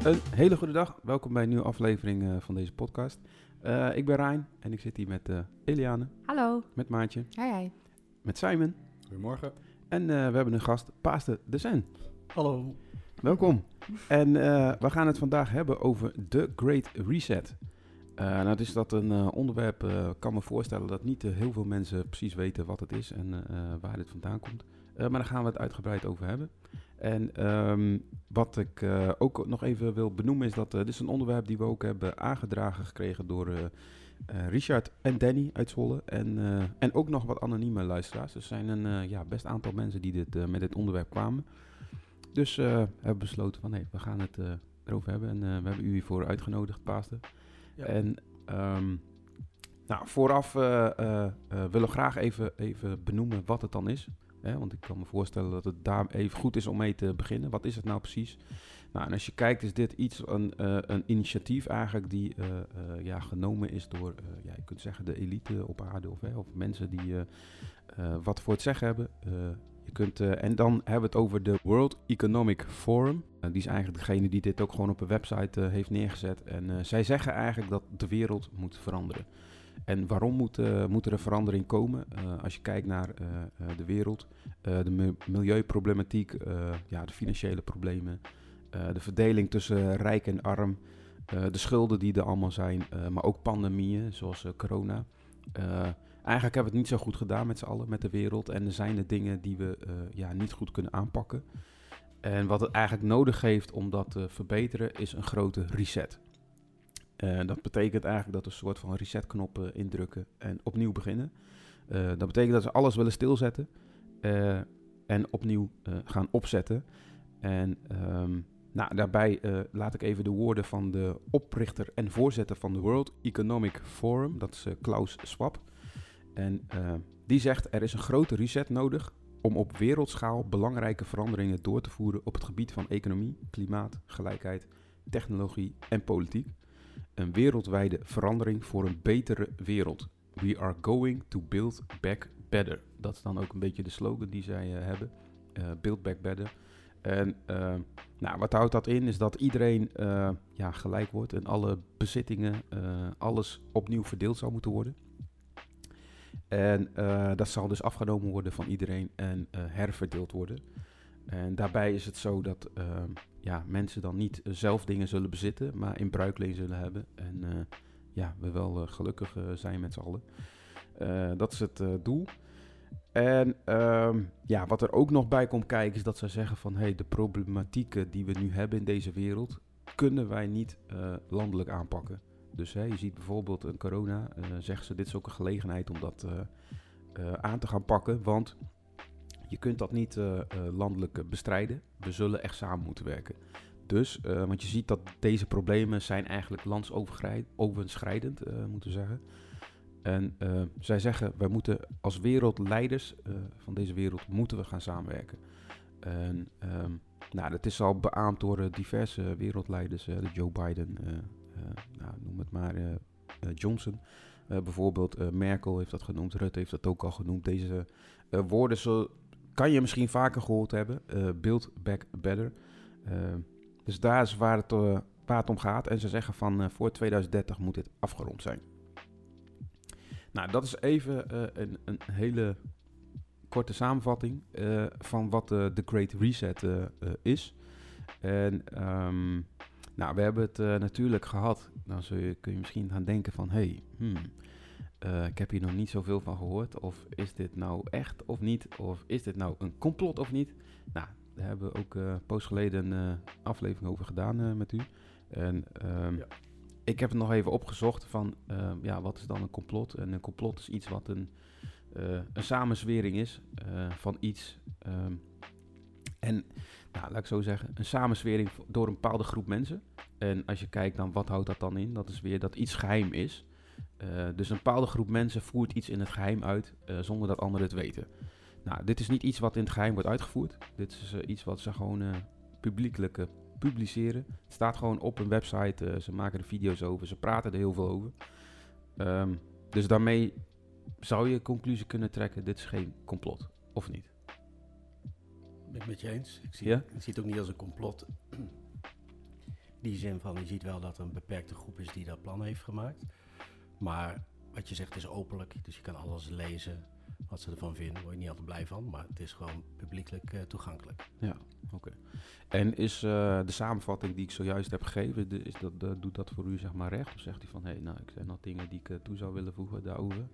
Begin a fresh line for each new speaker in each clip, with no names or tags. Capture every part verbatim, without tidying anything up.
Een hele goede dag. Welkom bij een nieuwe aflevering uh, van deze podcast. Uh, ik ben Rijn en ik zit hier met uh, Eliane.
Hallo.
Met Maartje.
Hi, hi.
Met Simon.
Goedemorgen.
En uh, we hebben een gast, Paaster de Zen.
Hallo.
Welkom. En uh, we gaan het vandaag hebben over The Great Reset. Uh, nou, dus dat een uh, onderwerp, uh, kan me voorstellen dat niet uh, heel veel mensen precies weten wat het is en uh, waar dit vandaan komt. Uh, maar daar gaan we het uitgebreid over hebben. En um, wat ik uh, ook nog even wil benoemen is dat uh, dit is een onderwerp die we ook hebben aangedragen gekregen door uh, uh, Richard en Danny uit Zwolle. En, uh, en ook nog wat anonieme luisteraars. Er zijn een uh, ja, best aantal mensen die dit, uh, met dit onderwerp kwamen. Dus uh, hebben we besloten van hé, hey, we gaan het uh, erover hebben. En uh, we hebben u hiervoor uitgenodigd, Paaster. Ja. En um, nou, vooraf uh, uh, uh, willen we graag even, even benoemen wat het dan is. Hè, want ik kan me voorstellen dat het daar even goed is om mee te beginnen. Wat is het nou precies? Nou, en als je kijkt is dit iets, een, uh, een initiatief eigenlijk die uh, uh, ja, genomen is door, uh, ja, je kunt zeggen de elite op aarde of, hè, of mensen die uh, uh, wat voor het zeggen hebben. Uh, je kunt, uh, en dan hebben we het over de World Economic Forum. Uh, die is eigenlijk degene die dit ook gewoon op een website uh, heeft neergezet. En uh, zij zeggen eigenlijk dat de wereld moet veranderen. En waarom moet, uh, moet er een verandering komen? Uh, als je kijkt naar uh, uh, de wereld, uh, de mi- milieuproblematiek, uh, ja, de financiële problemen, uh, de verdeling tussen rijk en arm, uh, de schulden die er allemaal zijn, uh, maar ook pandemieën zoals uh, corona. Uh, eigenlijk hebben we het niet zo goed gedaan met z'n allen, met de wereld. En er zijn er dingen die we uh, ja, niet goed kunnen aanpakken. En wat het eigenlijk nodig heeft om dat te verbeteren is een grote reset. Uh, dat betekent eigenlijk dat we een soort van resetknop uh, indrukken en opnieuw beginnen. Uh, dat betekent dat we alles willen stilzetten uh, en opnieuw uh, gaan opzetten. En um, nou, daarbij uh, laat ik even de woorden van de oprichter en voorzitter van de World Economic Forum, dat is uh, Klaus Schwab. En uh, die zegt er is een grote reset nodig om op wereldschaal belangrijke veranderingen door te voeren op het gebied van economie, klimaat, gelijkheid, technologie en politiek. Een wereldwijde verandering voor een betere wereld. We are going to build back better. Dat is dan ook een beetje de slogan die zij uh, hebben. Uh, build back better. En uh, nou, wat houdt dat in? Is dat iedereen uh, ja, gelijk wordt en alle bezittingen, uh, alles opnieuw verdeeld zou moeten worden. En uh, dat zal dus afgenomen worden van iedereen en uh, herverdeeld worden. En daarbij is het zo dat uh, ja, mensen dan niet uh, zelf dingen zullen bezitten, maar in bruikleen zullen hebben. En uh, ja, we wel uh, gelukkig uh, zijn met z'n allen. Uh, dat is het uh, doel. En uh, ja, wat er ook nog bij komt kijken is dat ze zeggen van hey, de problematieken die we nu hebben in deze wereld, kunnen wij niet uh, landelijk aanpakken. Dus hey, je ziet bijvoorbeeld een corona, uh, zeggen ze dit is ook een gelegenheid om dat uh, uh, aan te gaan pakken, want je kunt dat niet uh, uh, landelijk uh, bestrijden. We zullen echt samen moeten werken. Dus, uh, want je ziet dat deze problemen zijn eigenlijk landsoverschrijdend, uh, moeten we zeggen. En uh, zij zeggen, wij moeten als wereldleiders uh, van deze wereld, moeten we gaan samenwerken. En um, nou, dat is al beaamd door uh, diverse wereldleiders, uh, de Joe Biden, uh, uh, nou, noem het maar, uh, uh, Johnson. Uh, bijvoorbeeld uh, Merkel heeft dat genoemd, Rutte heeft dat ook al genoemd. Deze uh, woorden zo kan je misschien vaker gehoord hebben. Uh, build back better. Uh, dus daar is waar het, uh, waar het om gaat. En ze zeggen van uh, voor tweeduizend dertig moet dit afgerond zijn. Nou, dat is even uh, een, een hele korte samenvatting uh, van wat uh, de Great Reset uh, uh, is. En um, nou, we hebben het uh, natuurlijk gehad. Dan zul je, kun je misschien gaan denken van hey, hmm, Uh, ik heb hier nog niet zoveel van gehoord. Of is dit nou echt of niet? Of is dit nou een complot of niet? Nou, daar hebben we ook uh, een poos geleden een uh, aflevering over gedaan uh, met u. En um, ja. ik heb het nog even opgezocht van, uh, ja, wat is dan een complot? En een complot is iets wat een, uh, een samenzwering is uh, van iets. Um, en, nou, laat ik zo zeggen, een samenzwering door een bepaalde groep mensen. En als je kijkt dan, wat houdt dat dan in? Dat is weer dat iets geheim is. Uh, dus een bepaalde groep mensen voert iets in het geheim uit, uh, zonder dat anderen het weten. Nou, dit is niet iets wat in het geheim wordt uitgevoerd. Dit is uh, iets wat ze gewoon uh, publiekelijk uh, publiceren. Het staat gewoon op een website, uh, ze maken er video's over, ze praten er heel veel over. Um, dus daarmee zou je een conclusie kunnen trekken, dit is geen complot, of niet?
Ben ik met je eens. Ik zie,
ja?
ik zie het ook niet als een complot.
In die zin van, je ziet wel dat er een beperkte groep is die dat plan heeft gemaakt. Maar wat je zegt is openlijk, dus je kan alles lezen wat ze ervan vinden. Daar word je niet altijd blij van, maar het is gewoon publiekelijk uh, toegankelijk.
Ja, oké. Okay. En is uh, de samenvatting die ik zojuist heb gegeven, de, is dat, uh, doet dat voor u zeg maar recht? Of zegt u van, hé, hey, nou, ik zijn nog dingen die ik uh, toe zou willen voegen daarover?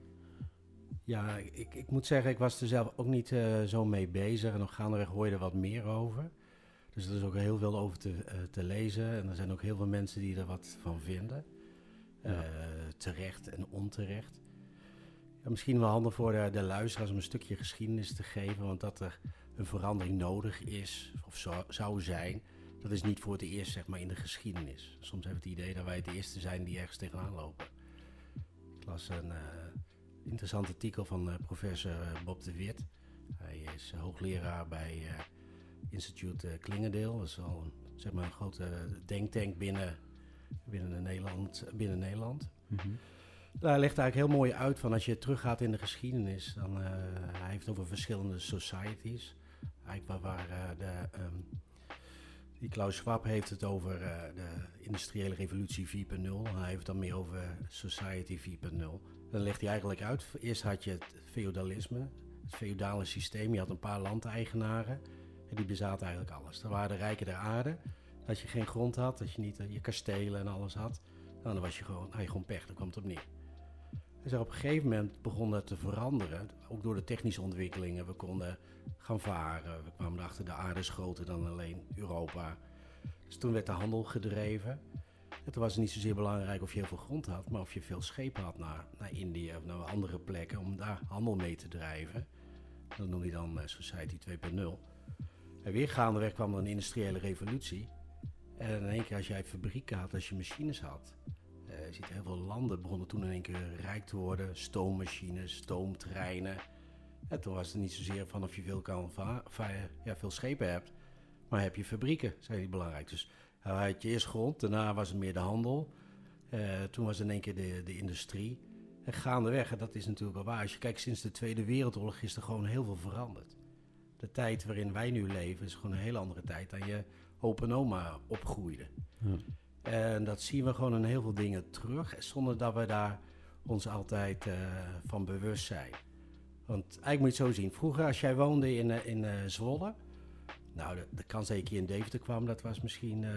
Ja, ik, ik moet zeggen, ik was er zelf ook niet uh, zo mee bezig. En nog gaandeweg hoor je er wat meer over. Dus er is ook heel veel over te, uh, te lezen. En er zijn ook heel veel mensen die er wat van vinden. Uh, ja. Terecht en onterecht. Ja, misschien wel handig voor de, de luisteraars om een stukje geschiedenis te geven. Want dat er een verandering nodig is, of zo, zou zijn, dat is niet voor het eerst zeg maar, in de geschiedenis. Soms hebben we het idee dat wij het eerste zijn die ergens tegenaan lopen. Ik las een uh, interessant artikel van uh, professor Bob de Wit. Hij is uh, hoogleraar bij uh, Instituut uh, Klingendeel. Dat is al een, zeg maar, een grote denktank binnen, binnen, Nederland, binnen Nederland. Mm-hmm. Daar legt eigenlijk heel mooi uit van als je teruggaat in de geschiedenis. Dan, uh, hij heeft over verschillende societies. Eigenlijk waar, waar uh, de, um, die Klaus Schwab heeft het over uh, de industriële revolutie vier punt nul. Hij heeft het dan meer over society vier punt nul. Dan legt hij eigenlijk uit. Eerst had je het feodalisme, het feodale systeem. Je had een paar landeigenaren en die bezaten eigenlijk alles. Er waren de rijken der aarde. Dat je geen grond had, dat je niet uh, je kastelen en alles had. Nou, dan was je gewoon, had je gewoon pech, daar kwam het op neer. Dus op een gegeven moment begon dat te veranderen. Ook door de technische ontwikkelingen. We konden gaan varen. We kwamen erachter, de aarde is groter dan alleen Europa. Dus toen werd de handel gedreven. En toen was het niet zozeer belangrijk of je heel veel grond had, maar of je veel schepen had naar, naar India of naar andere plekken om daar handel mee te drijven. Dat noem je dan uh, Society twee punt nul. En weer gaandeweg kwam er een industriële revolutie. En in één keer als jij fabrieken had, als je machines had. Uh, je ziet heel veel landen begonnen toen in één keer rijk te worden. Stoommachines, stoomtreinen. En toen was het niet zozeer van of je veel, kan va- va- ja, veel schepen hebt. Maar heb je fabrieken, zijn die belangrijk. Dus uh, had je eerst grond, daarna was het meer de handel. Uh, toen was het in één keer de, de industrie. En gaandeweg, en dat is natuurlijk wel waar. Als je kijkt, sinds de Tweede Wereldoorlog is er gewoon heel veel veranderd. De tijd waarin wij nu leven is gewoon een hele andere tijd dan je opa en oma opgroeide. Ja. En dat zien we gewoon in heel veel dingen terug, zonder dat we daar ons altijd uh, van bewust zijn. Want eigenlijk moet je het zo zien. Vroeger, als jij woonde in, uh, in uh, Zwolle, nou, de, de kans dat je hier in Deventer kwam, dat was misschien uh,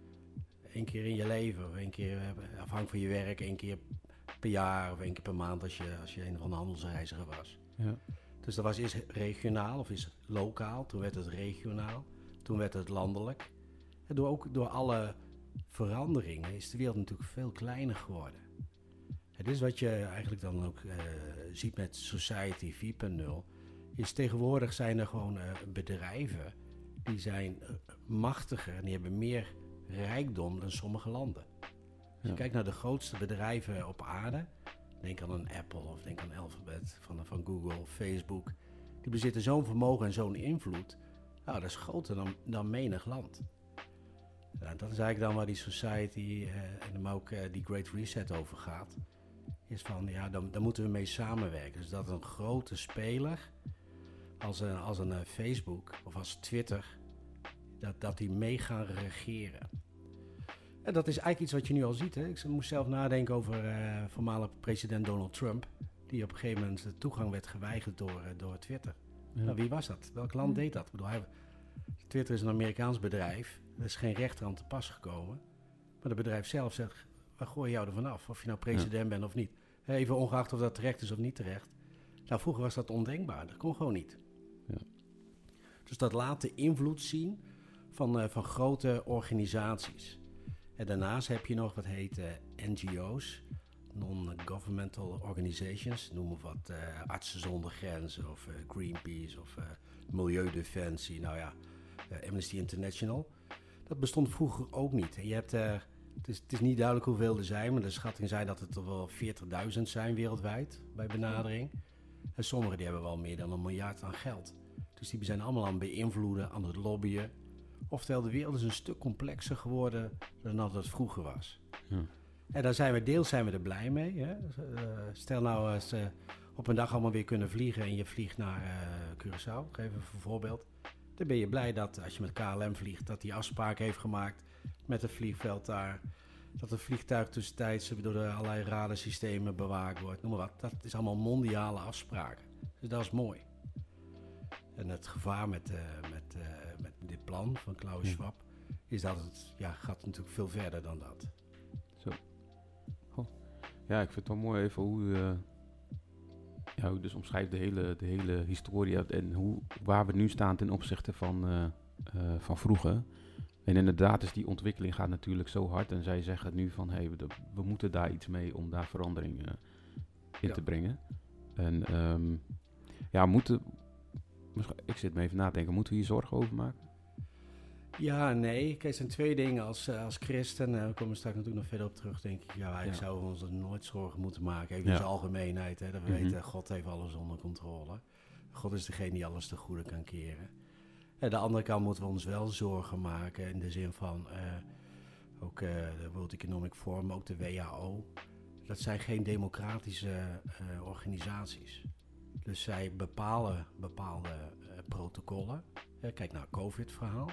één keer in je leven. Of één keer, uh, afhankelijk van je werk, één keer per jaar of één keer per maand als je, als je een van de handelsreiziger was. Ja. Dus dat was eerst regionaal of is lokaal, toen werd het regionaal, toen werd het landelijk. En door, ook door alle veranderingen is de wereld natuurlijk veel kleiner geworden. En dit is wat je eigenlijk dan ook uh, ziet met Society vier punt nul. Is tegenwoordig zijn er gewoon uh, bedrijven die zijn uh, machtiger en die hebben meer rijkdom dan sommige landen. Als je ja. kijkt naar de grootste bedrijven op aarde, denk aan een Apple of denk aan Alphabet van, van Google, Facebook. Die bezitten zo'n vermogen en zo'n invloed. Nou, dat is groter dan, dan menig land. Nou, dat is eigenlijk dan waar die society uh, en dan ook uh, die Great Reset over gaat. Is van, ja, dan, dan moeten we mee samenwerken. Dus dat een grote speler als een, als een uh, Facebook of als Twitter, dat, dat die mee gaan regeren. En dat is eigenlijk iets wat je nu al ziet. Hè? Ik moest zelf nadenken over uh, voormalig president Donald Trump, die op een gegeven moment de toegang werd geweigerd door, uh, door Twitter. Ja. Nou, wie was dat? Welk land deed dat? Ik bedoel, hij, Twitter is een Amerikaans bedrijf. Er is geen rechter aan te pas gekomen. Maar het bedrijf zelf zegt, we gooien jou ervan af. Of je nou president ja. bent of niet. Even ongeacht of dat terecht is of niet terecht. Nou, vroeger was dat ondenkbaar. Dat kon gewoon niet. Ja. Dus dat laat de invloed zien van, uh, van grote organisaties. En daarnaast heb je nog wat heet uh, N G O's. Non-governmental organizations. Noem maar wat. Uh, Artsen zonder Grenzen of uh, Greenpeace of uh, Milieudefensie. Nou ja, uh, Amnesty International. Dat bestond vroeger ook niet. En je hebt, uh, het, is, het is niet duidelijk hoeveel er zijn, maar de schatting zijn dat het er wel veertigduizend zijn wereldwijd bij benadering. En sommigen die hebben wel meer dan een miljard aan geld. Dus die zijn allemaal aan het beïnvloeden, aan het lobbyen. Oftewel, de wereld is een stuk complexer geworden dan dat het vroeger was. Ja. En daar zijn we, deels zijn we er blij mee. Hè? Uh, stel nou als ze op een dag allemaal weer kunnen vliegen en je vliegt naar uh, Curaçao, geef even een voorbeeld. Dan ben je blij dat als je met K L M vliegt, dat die afspraak heeft gemaakt met het vliegveld daar. Dat het vliegtuig tussentijds door de allerlei radarsystemen bewaakt wordt. Noem maar wat. Dat is allemaal mondiale afspraken. Dus dat is mooi. En het gevaar met, uh, met, uh, met dit plan van Klaus Schwab is dat het ja, gaat natuurlijk veel verder dan dat.
Zo. Oh. Ja, ik vind het wel mooi even hoe u, uh, ja, hoe u dus omschrijft de hele, de hele historie en hoe, waar we nu staan ten opzichte van, uh, uh, van vroeger. En inderdaad is die ontwikkeling gaat natuurlijk zo hard en zij zeggen nu van hey, we, we moeten daar iets mee om daar verandering uh, in ja. te brengen. En um, ja, moeten, ik zit me even na te denken, moeten we hier zorgen over maken?
Ja, nee. Kijk, er zijn twee dingen. Als, uh, als christen, uh, we komen straks natuurlijk nog verder op terug, denk ik, ja, eigenlijk ja. zouden we ons er nooit zorgen moeten maken. Even ja. in zijn algemeenheid, hè, dat we mm-hmm. weten, God heeft alles onder controle. God is degene die alles ten goede kan keren. Aan de andere kant moeten we ons wel zorgen maken in de zin van uh, ook uh, de World Economic Forum, ook de W H O. Dat zijn geen democratische uh, organisaties. Dus zij bepalen bepaalde uh, protocollen. Uh, kijk naar het COVID-verhaal.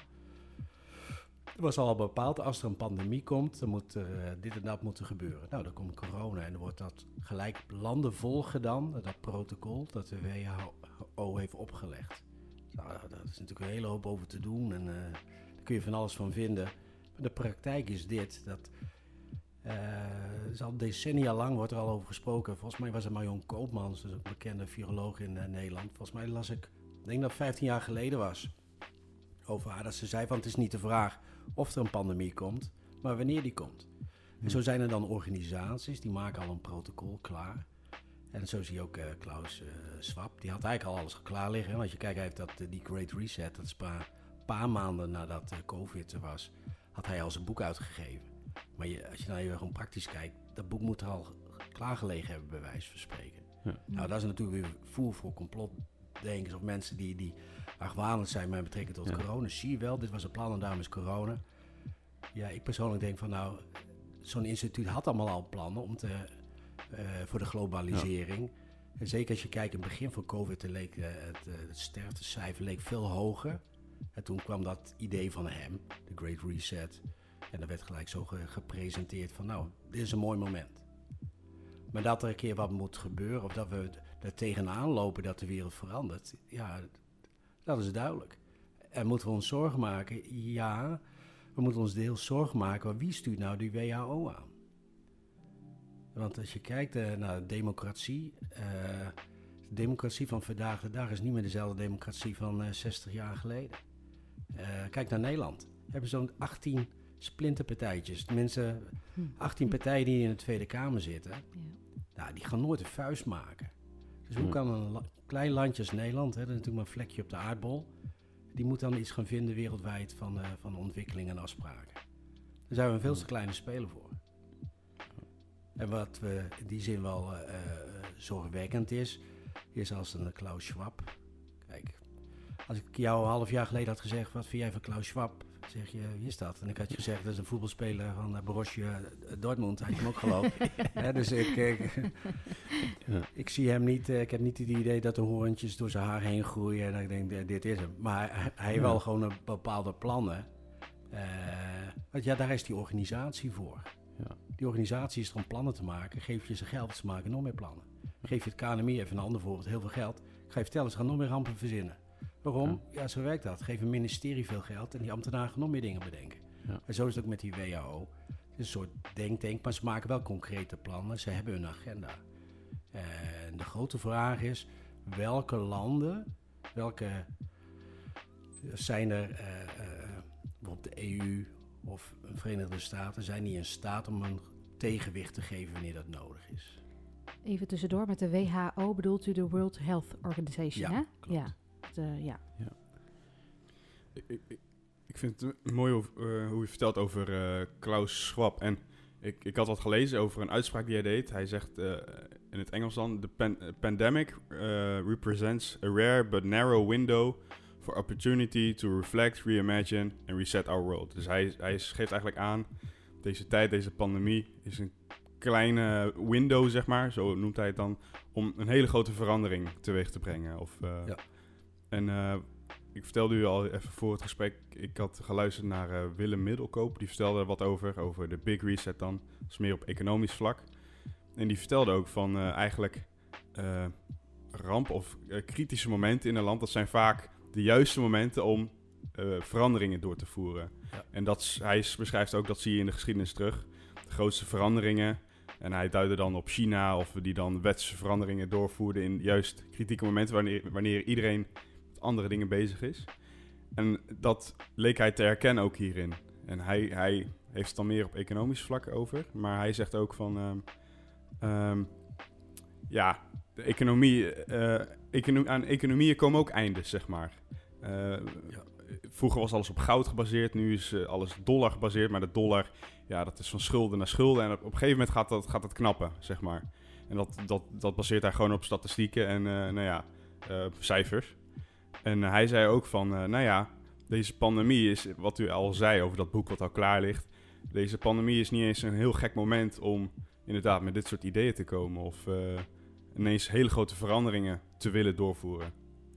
Er was al bepaald, als er een pandemie komt, dan moet er uh, dit en dat moeten gebeuren. Nou, dan komt corona en dan wordt dat gelijk landen volgen dan, dat protocol dat de W H O heeft opgelegd. Nou, daar is natuurlijk een hele hoop over te doen en uh, daar kun je van alles van vinden. Maar de praktijk is dit, dat uh, is al decennia lang wordt er al over gesproken. Volgens mij was er Marion Koopmans, dus een bekende viroloog in uh, Nederland. Volgens mij las ik, ik denk dat het vijftien jaar geleden was, over haar dat ze zei van het is niet de vraag of er een pandemie komt, maar wanneer die komt. En zo zijn er dan organisaties, die maken al een protocol klaar. En zo zie je ook uh, Klaus uh, Schwab, die had eigenlijk al alles klaar liggen. Want je kijkt, hij heeft dat, uh, die Great Reset, dat is een paar, paar maanden nadat uh, COVID er was, had hij al zijn boek uitgegeven. Maar je, als je nou even gewoon praktisch kijkt, dat boek moet er al klaargelegen hebben, bij wijze van spreken. Ja. Nou, dat is natuurlijk weer voer voor complotdenkers of mensen die, die argwanend zijn met betrekking tot ja. corona. Zie je wel, dit was een plan en daarom is corona. Ja, ik persoonlijk denk van nou, zo'n instituut had allemaal al plannen om te... Uh, voor de globalisering. Ja. En zeker als je kijkt, in het begin van COVID leek uh, het, uh, het sterftecijfer leek veel hoger. En toen kwam dat idee van hem, de Great Reset. En dat werd gelijk zo ge- gepresenteerd van nou, dit is een mooi moment. Maar dat er een keer wat moet gebeuren, of dat we er tegenaan lopen dat de wereld verandert, ja, dat is duidelijk. En moeten we ons zorgen maken? Ja, we moeten ons deels zorgen maken, maar wie stuurt nou die W H O aan? Want als je kijkt uh, naar democratie, uh, de democratie van vandaag de dag is niet meer dezelfde democratie van uh, zestig jaar geleden. Uh, kijk naar Nederland. We hebben zo'n achttien splinterpartijtjes. Tenminste, achttien partijen die in de Tweede Kamer zitten. Ja. Nou, die gaan nooit een vuist maken. Dus hoe kan een la- klein landje als Nederland, hè, dat is natuurlijk maar een vlekje op de aardbol, die moet dan iets gaan vinden wereldwijd van, uh, van ontwikkeling en afspraken. Daar zijn we een veel te kleine speler voor. En wat we in die zin wel uh, uh, zorgwekkend is, is als een Klaus Schwab. Kijk, als ik jou een half jaar geleden had gezegd, wat vind jij van Klaus Schwab? Zeg je, wie is dat? En ik had je gezegd, dat is een voetbalspeler van uh, Borussia Dortmund. Had je hem ook geloofd. Ja, dus ik, ik, ja. ik zie hem niet, uh, ik heb niet het idee dat de hoorntjes door zijn haar heen groeien. En ik denk, dit is hem. Maar hij, hij heeft ja. wel gewoon een bepaalde plannen. Uh, want ja, daar is die organisatie voor. Ja. Die organisatie is er om plannen te maken. Geef je ze geld, ze maken nog meer plannen. Geef je het K N M I, even een ander voorbeeld, heel veel geld. Ik ga je vertellen, ze gaan nog meer rampen verzinnen. Waarom? Ja, ja zo werkt dat. Geef een ministerie veel geld en die ambtenaren gaan nog meer dingen bedenken. Ja. En zo is het ook met die W H O. Het is een soort denktank, maar ze maken wel concrete plannen. Ze hebben hun agenda. En de grote vraag is, welke landen, welke zijn er, uh, uh, bijvoorbeeld de E U... of de Verenigde Staten, zijn die in staat om een tegenwicht te geven wanneer dat nodig is.
Even tussendoor, met de W H O bedoelt u de World Health Organization,
ja,
hè?
Klopt.
Ja, de, ja.
ja. Ik, ik, ik vind het mooi hoe, uh, hoe je vertelt over uh, Klaus Schwab. En ik, ik had wat gelezen over een uitspraak die hij deed. Hij zegt uh, in het Engels dan, the pan- pandemic uh, represents a rare but narrow window for opportunity to reflect, reimagine and reset our world. Dus hij, hij geeft eigenlijk aan, deze tijd, deze pandemie is een kleine window, zeg maar, zo noemt hij het dan, om een hele grote verandering teweeg te brengen. Of, uh, ja. En uh, ik vertelde u al even voor het gesprek, ik had geluisterd naar uh, Willem Middelkoop. Die vertelde er wat over, over de Big Reset dan. Dat is meer op economisch vlak. En die vertelde ook van uh, eigenlijk uh, ramp of uh, kritische momenten in een land. Dat zijn vaak de juiste momenten om uh, veranderingen door te voeren. Ja. En dat, hij beschrijft ook, dat zie je in de geschiedenis terug. De grootste veranderingen. En hij duidde dan op China of die dan wettelijke veranderingen doorvoerden in juist kritieke momenten wanneer, wanneer iedereen met andere dingen bezig is. En dat leek hij te herkennen ook hierin. En hij, hij heeft het dan meer op economisch vlak over. Maar hij zegt ook van, um, um, ja, de economie, uh, econo- aan economieën komen ook eindes, zeg maar. Uh, ja. Vroeger was alles op goud gebaseerd, nu is uh, alles dollar gebaseerd. Maar de dollar, ja, dat is van schulden naar schulden. En op, op een gegeven moment gaat dat, gaat dat knappen, zeg maar. En dat, dat, dat baseert hij gewoon op statistieken en uh, nou ja, uh, cijfers. En uh, hij zei ook van, uh, nou ja, deze pandemie is, wat u al zei over dat boek wat al klaar ligt. Deze pandemie is niet eens een heel gek moment om inderdaad met dit soort ideeën te komen. Of uh, ineens hele grote veranderingen te willen doorvoeren.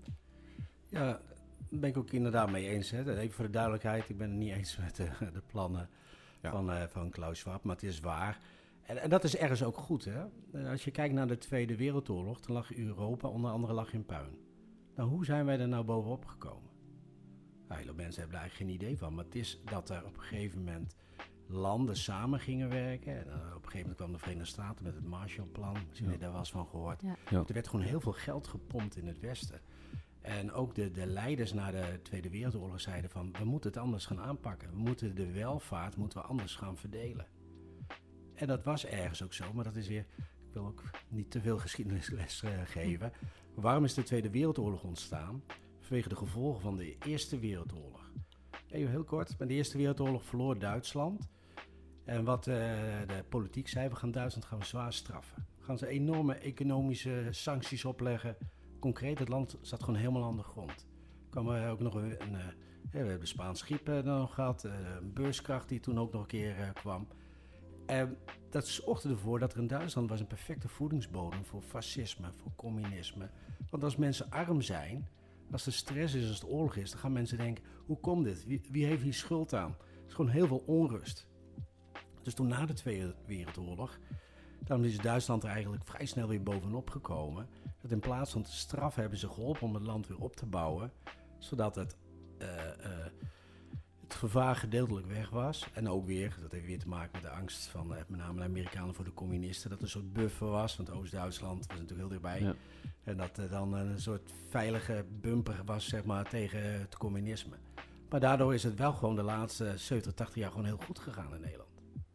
Ja, daar ben ik ook inderdaad mee eens. Hè. Even voor de duidelijkheid, ik ben het niet eens met de, de plannen ja. van, uh, van Klaus Schwab, maar het is waar. En, en dat is ergens ook goed. Hè. Als je kijkt naar de Tweede Wereldoorlog, dan lag Europa onder andere lag in puin. Nou, hoe zijn wij er nou bovenop gekomen? Nou, hele mensen hebben daar eigenlijk geen idee van. Maar het is dat er op een gegeven moment landen samen gingen werken. En uh, op een gegeven moment kwam de Verenigde Staten met het Marshallplan. Misschien heb je daar wel eens van gehoord. Ja. Ja. Er werd gewoon heel veel geld gepompt in het Westen. En ook de, de leiders na de Tweede Wereldoorlog zeiden van, we moeten het anders gaan aanpakken. We moeten de welvaart moeten we anders gaan verdelen. En dat was ergens ook zo, maar dat is weer, ik wil ook niet te veel geschiedenisles uh, geven. Waarom is de Tweede Wereldoorlog ontstaan? Vanwege de gevolgen van de Eerste Wereldoorlog. Even heel kort, bij de Eerste Wereldoorlog verloor Duitsland. En wat uh, de politiek zei, we gaan Duitsland gaan we zwaar straffen. We gaan ze enorme economische sancties opleggen. Concreet, het land zat gewoon helemaal aan de grond. Er kwam uh, ook nog een, een uh, we hebben de Spaanse griep uh, nog gehad, uh, een beurskracht die toen ook nog een keer uh, kwam. En dat zorgde ervoor dat er in Duitsland was een perfecte voedingsbodem voor fascisme, voor communisme. Want als mensen arm zijn, als er stress is, als het oorlog is, dan gaan mensen denken, hoe komt dit? Wie, wie heeft hier schuld aan? Er is gewoon heel veel onrust. Dus toen na de Tweede Wereldoorlog, dan is Duitsland er eigenlijk vrij snel weer bovenop gekomen. Dat in plaats van te straffen hebben ze geholpen om het land weer op te bouwen, zodat het, uh, uh, het gevaar gedeeltelijk weg was. En ook weer, dat heeft weer te maken met de angst van uh, met name de Amerikanen voor de communisten, dat er een soort buffer was, want Oost-Duitsland was natuurlijk heel dichtbij. Ja. En dat er dan een soort veilige bumper was, zeg maar, tegen het communisme. Maar daardoor is het wel gewoon de laatste zeventig, tachtig jaar gewoon heel goed gegaan in Nederland.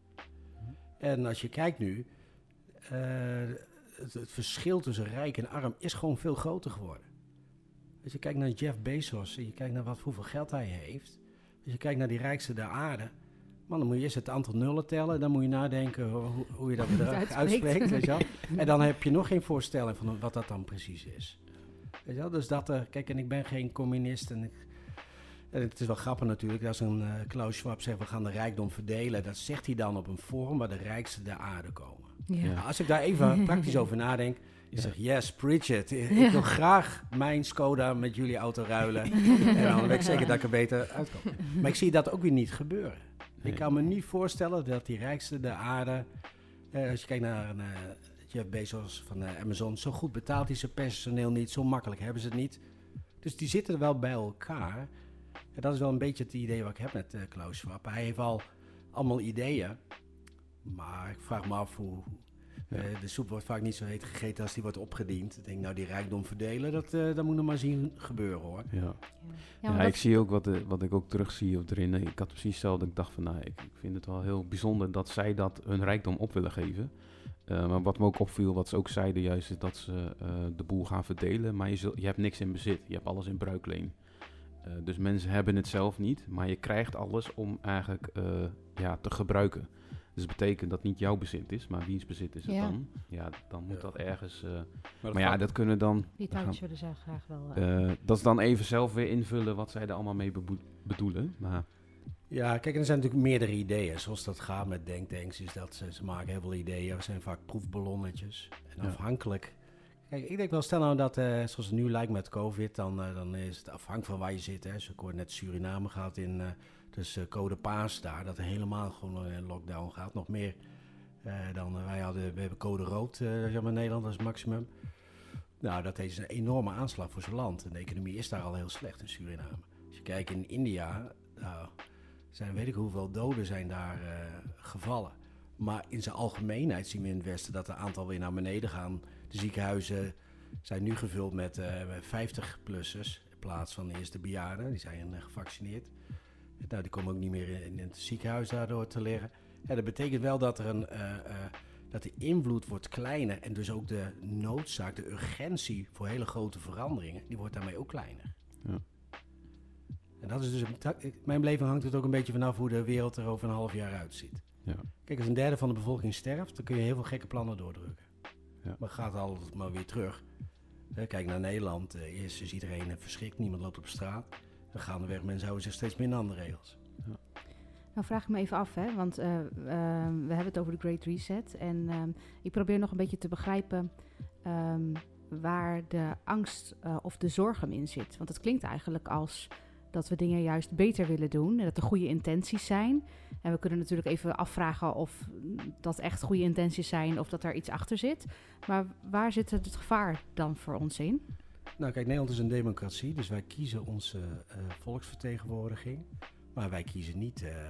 En als je kijkt nu, uh, het, het verschil tussen rijk en arm is gewoon veel groter geworden. Als je kijkt naar Jeff Bezos en je kijkt naar wat, hoeveel geld hij heeft. Als je kijkt naar die rijkste der aarde, man, dan moet je eerst het aantal nullen tellen. Dan moet je nadenken hoe, hoe je dat bedrag uitspreekt. Weet je wel? En dan heb je nog geen voorstelling van wat dat dan precies is. Weet je wel? Dus dat, uh, kijk, en ik ben geen communist en ik... En het is wel grappig natuurlijk, als een uh, Klaus Schwab zegt, we gaan de rijkdom verdelen. Dat zegt hij dan op een forum waar de rijkste der aarde komen. Ja. Nou, als ik daar even praktisch over nadenk, ik ja. zeg, yes, preach it. Ik ja. wil graag mijn Skoda met jullie auto ruilen. En dan weet ik zeker dat ik er beter uitkom. Maar ik zie dat ook weer niet gebeuren. Nee. Ik kan me niet voorstellen dat die rijkste der aarde, uh, als je kijkt naar uh, Jeff Bezos van uh, Amazon, zo goed betaalt hij zijn personeel niet, zo makkelijk hebben ze het niet. Dus die zitten er wel bij elkaar. En dat is wel een beetje het idee wat ik heb met uh, Klaus Schwab. Hij heeft al allemaal ideeën, maar ik vraag me af hoe... Uh, de soep wordt vaak niet zo heet gegeten als die wordt opgediend. Ik denk, nou, die rijkdom verdelen, dat, uh, dat moet nog maar zien gebeuren, hoor.
Ja, ja. ja, ja ik zie ook wat, uh, wat ik ook terugzie erin. Ik had precies hetzelfde. Ik dacht van, nou, ik, ik vind het wel heel bijzonder dat zij dat hun rijkdom op willen geven. Uh, maar wat me ook opviel, wat ze ook zeiden juist, is dat ze uh, de boel gaan verdelen. Maar je, zul, je hebt niks in bezit. Je hebt alles in bruikleen. Uh, dus mensen hebben het zelf niet, maar je krijgt alles om eigenlijk uh, ja, te gebruiken. Dus dat betekent dat niet jouw bezit is, maar wiens bezit is het ja. dan? Ja, dan moet ja. dat ergens... Uh, maar, dat maar ja, dat kunnen dan...
Die touwtjes willen zij graag wel... Uh,
uh, dat is dan even zelf weer invullen wat zij er allemaal mee bebo- bedoelen. Maar...
Ja, kijk, er zijn natuurlijk meerdere ideeën. Zoals dat gaat met denktanks, is dat ze, ze maken heel veel ideeën. Er zijn vaak proefballonnetjes. En ja. afhankelijk... Kijk, ik denk wel, stel nou dat, uh, zoals het nu lijkt met COVID, dan, uh, dan is het afhankelijk van waar je zit. Hè. Dus ik hoorde net Suriname gehad in, uh, dus uh, code paas daar, dat er helemaal gewoon in lockdown gaat. Nog meer uh, dan uh, wij hadden, we hebben code rood, uh, zeg maar in Nederland, dat is het maximum. Nou, dat is een enorme aanslag voor zijn land. En de economie is daar al heel slecht in Suriname. Als je kijkt in India, nou, zijn weet ik hoeveel doden zijn daar uh, gevallen. Maar in zijn algemeenheid zien we in het Westen dat het aantal weer naar beneden gaan. De ziekenhuizen zijn nu gevuld met uh, vijftig-plussers in plaats van eerst de bejaarden. Die zijn uh, gevaccineerd. Nou, die komen ook niet meer in, in het ziekenhuis daardoor te liggen. Ja, dat betekent wel dat er een... Uh, uh, dat de invloed wordt kleiner en dus ook de noodzaak, de urgentie voor hele grote veranderingen, die wordt daarmee ook kleiner.
Ja.
En dat is dus, mijn beleving hangt het ook een beetje vanaf hoe de wereld er over een half jaar uitziet.
Ja.
Kijk, als een derde van de bevolking sterft, dan kun je heel veel gekke plannen doordrukken.
Ja.
Maar gaat altijd maar weer terug. Kijk naar Nederland, eerst is iedereen verschrikt, niemand loopt op straat. Dan gaandeweg, mensen houden zich steeds minder aan de regels.
Ja.
Nou vraag ik me even af, hè, want uh, uh, we hebben het over de Great Reset. En uh, ik probeer nog een beetje te begrijpen um, waar de angst uh, of de zorg hem in zit. Want het klinkt eigenlijk als dat we dingen juist beter willen doen. En dat er goede intenties zijn. En we kunnen natuurlijk even afvragen of dat echt goede intenties zijn of dat er iets achter zit. Maar waar zit het gevaar dan voor ons in?
Nou kijk, Nederland is een democratie, dus wij kiezen onze uh, volksvertegenwoordiging. Maar wij kiezen niet uh,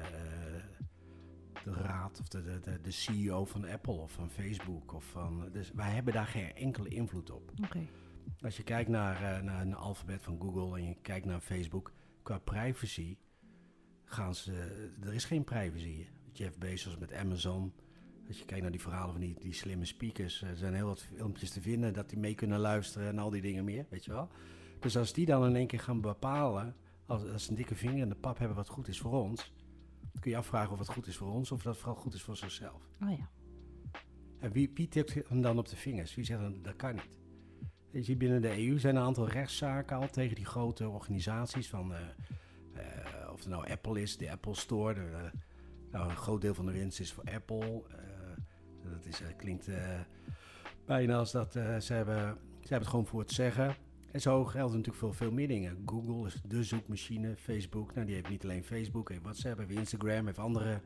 de raad of de, de, de C E O van Apple of van Facebook. Of van, dus wij hebben daar geen enkele invloed op.
Okay.
Als je kijkt naar, uh, naar een alfabet van Google en je kijkt naar Facebook, qua privacy gaan ze... Er is geen privacy. Jeff Bezos met Amazon. Als je kijkt naar die verhalen van die, die slimme speakers, er zijn heel wat filmpjes te vinden dat die mee kunnen luisteren en al die dingen meer, weet je wel. Dus als die dan in één keer gaan bepalen, als, als ze een dikke vinger in de pap hebben wat goed is voor ons, dan kun je afvragen of het goed is voor ons of dat vooral goed is voor zichzelf.
Oh ja.
En wie, wie tipt hem dan op de vingers? Wie zegt dan, dat kan niet? Je ziet binnen de E U zijn een aantal rechtszaken al tegen die grote organisaties van, uh, uh, of het nou Apple is, de Apple Store. De, uh, nou, een groot deel van de winst is voor Apple. Uh, dat is, uh, klinkt uh, bijna als dat uh, ze, hebben, ze hebben het gewoon voor het zeggen. En zo geldt natuurlijk veel, veel meer dingen. Google is de zoekmachine, Facebook. Nou, die heeft niet alleen Facebook, heeft WhatsApp, heeft Instagram, heeft andere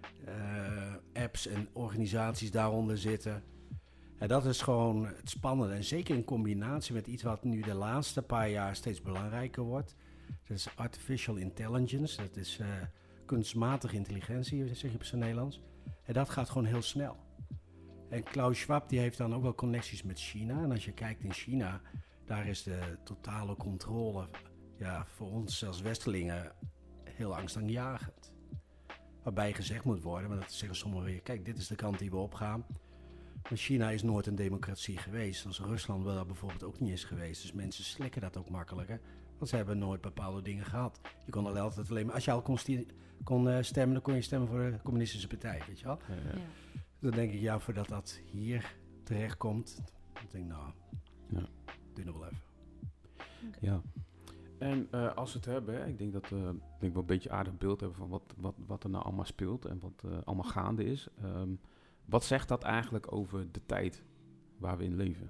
uh, apps en organisaties daaronder zitten. En dat is gewoon het spannende. En zeker in combinatie met iets wat nu de laatste paar jaar steeds belangrijker wordt. Dat is artificial intelligence. Dat is uh, kunstmatige intelligentie, zeg je op zijn Nederlands. En dat gaat gewoon heel snel. En Klaus Schwab die heeft dan ook wel connecties met China. En als je kijkt in China, daar is de totale controle ja, voor ons als Westelingen heel angstaanjagend. Waarbij gezegd moet worden, maar dat zeggen sommigen weer, kijk, dit is de kant die we opgaan. Maar China is nooit een democratie geweest, als Rusland wel bijvoorbeeld ook niet is geweest. Dus mensen slikken dat ook makkelijker, want ze hebben nooit bepaalde dingen gehad. Je kon al altijd alleen maar, als je al kon, sti- kon uh, stemmen, dan kon je stemmen voor de communistische partij, weet je wel.
Ja, ja.
Ja.
Dan denk ik, ja, voordat dat hier terecht komt, dan denk ik, nou,
Ja.
doe nog wel even.
Ja. En uh, als we het hebben, hè, ik denk dat uh, ik denk we een beetje een aardig beeld hebben van wat, wat, wat er nou allemaal speelt en wat uh, allemaal gaande is. Um, wat zegt dat eigenlijk over de tijd waar we in leven?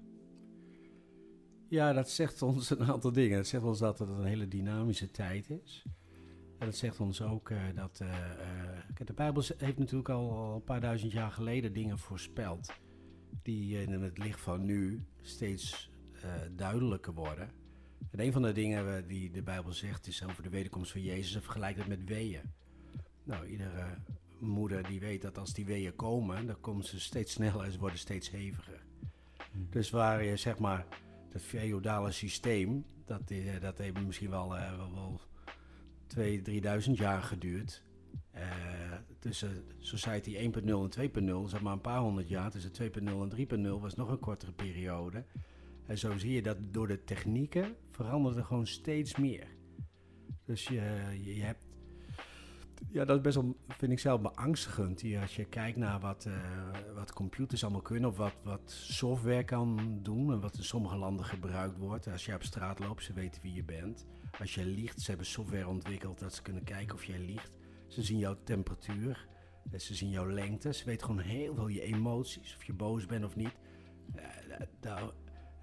Ja, dat zegt ons een aantal dingen. Het zegt ons dat het een hele dynamische tijd is. En het zegt ons ook uh, dat... Uh, uh, de Bijbel heeft natuurlijk al, al een paar duizend jaar geleden dingen voorspeld die in het licht van nu steeds uh, duidelijker worden. En een van de dingen die de Bijbel zegt is over de wederkomst van Jezus en vergelijkt het met weeën. Nou, iedere moeder die weet dat als die weeën komen, dan komen ze steeds sneller en ze worden steeds heviger. Hmm. Dus waar je zeg maar dat feodale systeem, dat, dat heeft misschien wel, uh, wel, wel tweeduizend, drieduizend jaar geduurd. Uh, tussen Society één punt nul en twee punt nul, zeg maar een paar honderd jaar. Tussen twee punt nul en drie punt nul was nog een kortere periode. En zo zie je dat door de technieken verandert er gewoon steeds meer. Dus je, je, je hebt... Ja, dat is best wel, vind ik zelf, beangstigend. Die, als je kijkt naar wat, uh, wat computers allemaal kunnen of wat, wat software kan doen en wat in sommige landen gebruikt wordt. Als je op straat loopt, ze weten wie je bent. Als je liegt, ze hebben software ontwikkeld dat ze kunnen kijken of jij liegt. Ze zien jouw temperatuur, ze zien jouw lengte. Ze weten gewoon heel veel je emoties, of je boos bent of niet. Uh, dat,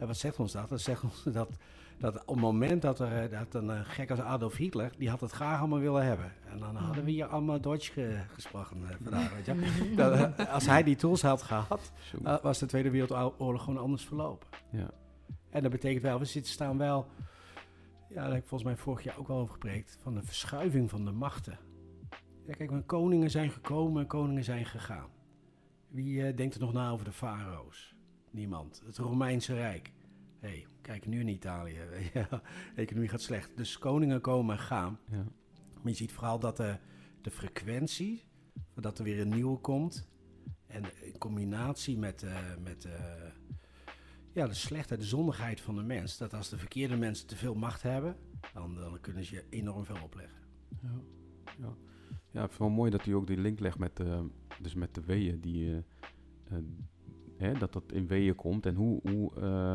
En wat zegt ons dat? Dat zegt ons dat, dat op het moment dat er dat een uh, gek als Adolf Hitler, die had het graag allemaal willen hebben. En dan hadden we hier allemaal Duits ge, gesproken uh, vandaag, weet je. Dat, uh, als hij die tools had gehad, uh, was de Tweede Wereldoorlog gewoon anders verlopen.
Ja.
En dat betekent wel, we zitten staan wel, ja, daar heb ik volgens mij vorig jaar ook wel over gepreekt, van de verschuiving van de machten. Ja, kijk, maar koningen zijn gekomen en koningen zijn gegaan. Wie uh, denkt er nog na over de farao's? Niemand. Het Romeinse Rijk. Hé, hey, kijk nu in Italië. Ja, de economie gaat slecht. Dus koningen komen en gaan.
Ja.
Maar je ziet vooral dat de, de frequentie, dat er weer een nieuwe komt. En in combinatie met, uh, met uh, ja, de slechtheid, de zondigheid van de mens. Dat als de verkeerde mensen te veel macht hebben, dan, dan kunnen ze je enorm veel opleggen.
Ja, ja. Ja, ik vind het wel mooi dat u ook die link legt met, uh, dus met de weeën. Die, uh, uh, hè, dat dat in weeën komt. En hoe... hoe uh,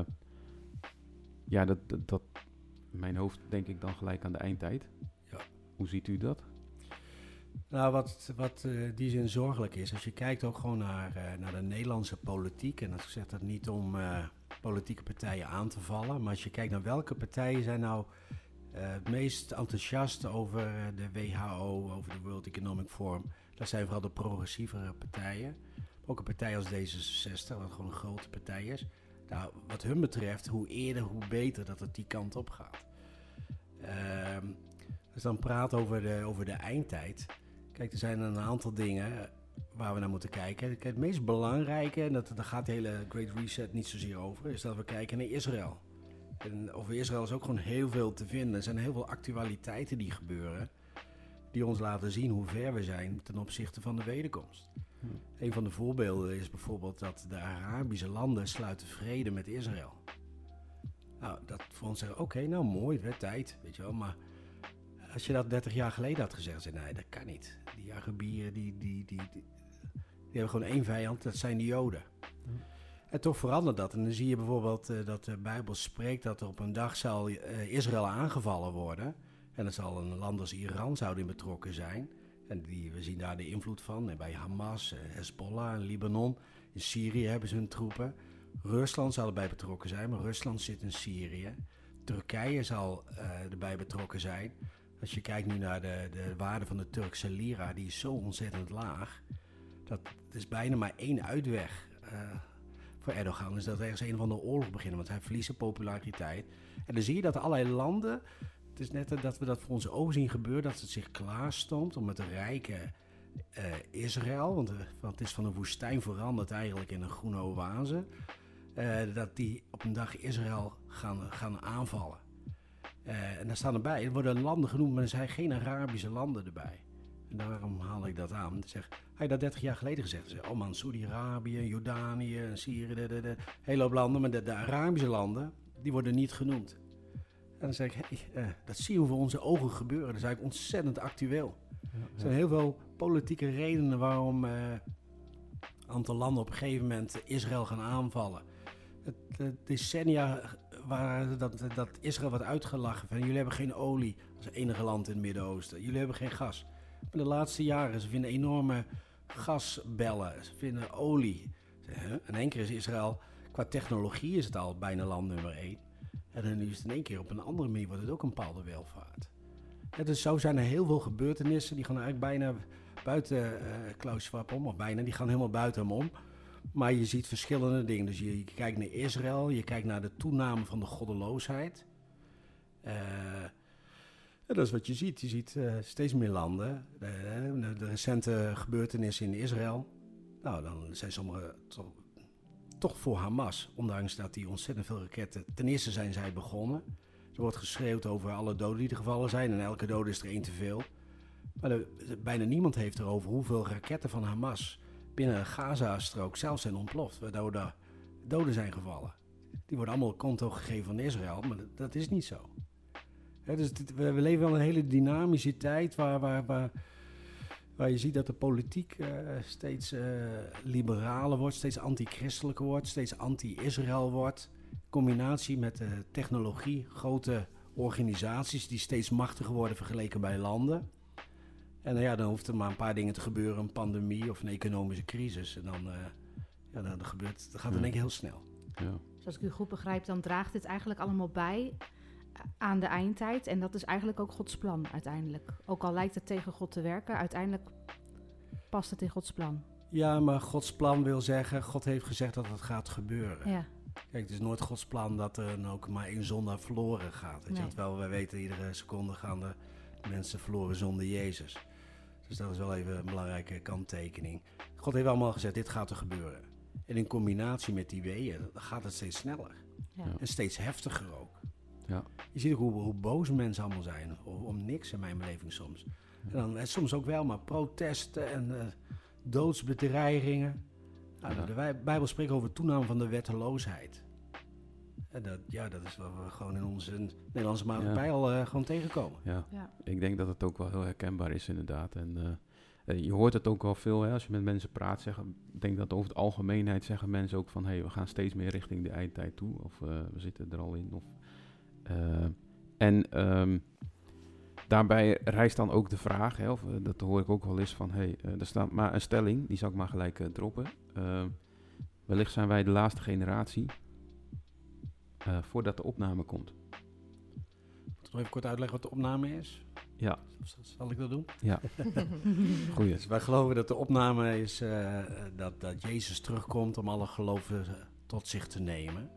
ja, dat, dat, dat... In mijn hoofd denk ik dan gelijk aan de eindtijd.
Ja.
Hoe ziet u dat?
Nou, wat, wat uh, die zin zorgelijk is, als je kijkt ook gewoon naar, uh, naar de Nederlandse politiek, en ik zeg dat niet om uh, politieke partijen aan te vallen, maar als je kijkt naar welke partijen zijn nou uh, het meest enthousiast over uh, de W H O, over de World Economic Forum, dat zijn vooral de progressievere partijen. Ook een partij als D zesenzestig, wat gewoon een grote partij is. Nou, wat hun betreft, hoe eerder, hoe beter dat het die kant op gaat. Uh, als we dan praten over de, over de eindtijd. Kijk, er zijn een aantal dingen waar we naar moeten kijken. Kijk, het meest belangrijke, en dat, daar gaat de hele Great Reset niet zozeer over, is dat we kijken naar Israël. En over Israël is ook gewoon heel veel te vinden. Er zijn heel veel actualiteiten die gebeuren, die ons laten zien hoe ver we zijn ten opzichte van de wederkomst. Hm. Een van de voorbeelden is bijvoorbeeld dat de Arabische landen sluiten vrede met Israël. Nou, dat voor ons zeggen, oké, okay, nou mooi, het werd tijd, weet je wel, maar als je dat dertig jaar geleden had gezegd, zei nee, dat kan niet. Die Arabieren, die, die, die, die, die hebben gewoon één vijand, dat zijn de Joden. Hm. En toch verandert dat. En dan zie je bijvoorbeeld uh, dat de Bijbel spreekt dat er op een dag zal uh, Israël aangevallen worden. En er zal een land als Iran zouden in betrokken zijn. En die, we zien daar de invloed van. En bij Hamas, uh, Hezbollah en Libanon. In Syrië hebben ze hun troepen. Rusland zal erbij betrokken zijn, maar Rusland zit in Syrië. Turkije zal uh, erbij betrokken zijn. Als je kijkt nu naar de, de waarde van de Turkse lira, die is zo ontzettend laag. Dat is bijna maar één uitweg uh, voor Erdogan. Is dat ergens een of andere oorlog beginnen, want hij verliest zijn populariteit. En dan zie je dat allerlei landen, het is net dat we dat voor onze ogen zien gebeuren, dat het zich klaarstoomt om met de rijke uh, Israël, want, uh, want het is van een woestijn veranderd eigenlijk in een groene oase, uh, dat die op een dag Israël gaan, gaan aanvallen. Uh, en daar staan erbij, er worden landen genoemd, maar er zijn geen Arabische landen erbij. En daarom haal ik dat aan. Zeg, had je dat dertig jaar geleden gezegd? Zeg, oh man, Saudi-Arabië, Jordanië, Syrië, de, de, de hele hoop landen. Maar de, de Arabische landen, die worden niet genoemd. En dan zeg ik, hey, uh, dat zien we voor onze ogen gebeuren. Dat is eigenlijk ontzettend actueel. Ja, ja. Er zijn heel veel politieke redenen waarom uh, een aantal landen op een gegeven moment Israël gaan aanvallen. Het, het decennia waar dat, dat Israël wordt uitgelachen van jullie hebben geen olie als enige land in het Midden-Oosten. Jullie hebben geen gas. Maar de laatste jaren, ze vinden enorme gasbellen, ze vinden olie. In één keer is Israël, qua technologie is het al bijna land nummer één. En dan nu is het in één keer op een andere manier, wordt het ook een bepaalde welvaart. Ja, dus zo zijn er heel veel gebeurtenissen, die gaan eigenlijk bijna buiten uh, Klaus Schwab om, of bijna, die gaan helemaal buiten hem om. Maar je ziet verschillende dingen. Dus je, je kijkt naar Israël, je kijkt naar de toename van de goddeloosheid. Uh, Ja, dat is wat je ziet. Je ziet uh, steeds meer landen. De, de, de recente gebeurtenissen in Israël. Nou, dan zijn sommigen toch, toch voor Hamas. Ondanks dat die ontzettend veel raketten... Ten eerste zijn zij begonnen. Er wordt geschreeuwd over alle doden die er gevallen zijn. En elke dode is er één te veel. Maar de, de, bijna niemand heeft erover hoeveel raketten van Hamas... binnen de Gaza-strook zelf zijn ontploft. Waardoor er doden zijn gevallen. Die worden allemaal konto gegeven van Israël. Maar dat, dat is niet zo. Ja, dus dit, we, we leven wel een hele dynamische tijd waar, waar, waar, waar je ziet dat de politiek uh, steeds uh, liberaler wordt, steeds anti-christelijker wordt, steeds anti-Israël wordt. In combinatie met de technologie, grote organisaties die steeds machtiger worden vergeleken bij landen. En uh, ja, dan hoeft er maar een paar dingen te gebeuren, een pandemie of een economische crisis. En dan, uh, ja, dan, dan, gebeurt, dan gaat het in één keer heel snel.
Ja.
Zoals ik u goed begrijp, dan draagt dit eigenlijk allemaal bij aan de eindtijd. En dat is eigenlijk ook Gods plan uiteindelijk. Ook al lijkt het tegen God te werken, uiteindelijk past het in Gods plan.
Ja, maar Gods plan wil zeggen, God heeft gezegd dat het gaat gebeuren.
Ja.
Kijk, het is nooit Gods plan dat er dan ook maar één zondaar verloren gaat. Weet je?
Nee.
Terwijl wij weten, iedere seconde gaan de mensen verloren zonder Jezus. Dus dat is wel even een belangrijke kanttekening. God heeft allemaal gezegd, dit gaat er gebeuren. En in combinatie met die weeën, dan gaat het steeds sneller.
Ja.
En steeds heftiger ook.
Ja.
Je ziet ook hoe, hoe boos mensen allemaal zijn. Om, om niks in mijn beleving soms. En dan en soms ook wel, maar protesten en uh, doodsbedreigingen. Nou,
Ja.
De wij- Bijbel spreekt over toename van de wetteloosheid. En dat, ja, dat is wat we gewoon in onze Nederlandse maatschappij
Ja.
al uh, gewoon tegenkomen.
Ja.
Ja.
Ik denk dat het ook wel heel herkenbaar is inderdaad. En eh, eh, je hoort het ook wel veel, hè, als je met mensen praat. Zeggen, ik denk dat over het algemeenheid zeggen mensen ook van... hé, hey, we gaan steeds meer richting de eindtijd toe. Of uh, we zitten er al in. Of, uh, en um, daarbij rijst dan ook de vraag... Hè, of, uh, dat hoor ik ook wel eens van... hé, hey, uh, er staat maar een stelling, die zal ik maar gelijk uh, droppen. Uh, wellicht zijn wij de laatste generatie... Uh, voordat de opname komt.
Moet ik nog even kort uitleggen wat de opname is?
Ja.
Zal ik dat doen?
Ja. Goeie.
Dus wij geloven dat de opname is uh, dat, dat Jezus terugkomt om alle gelovigen uh, tot zich te nemen.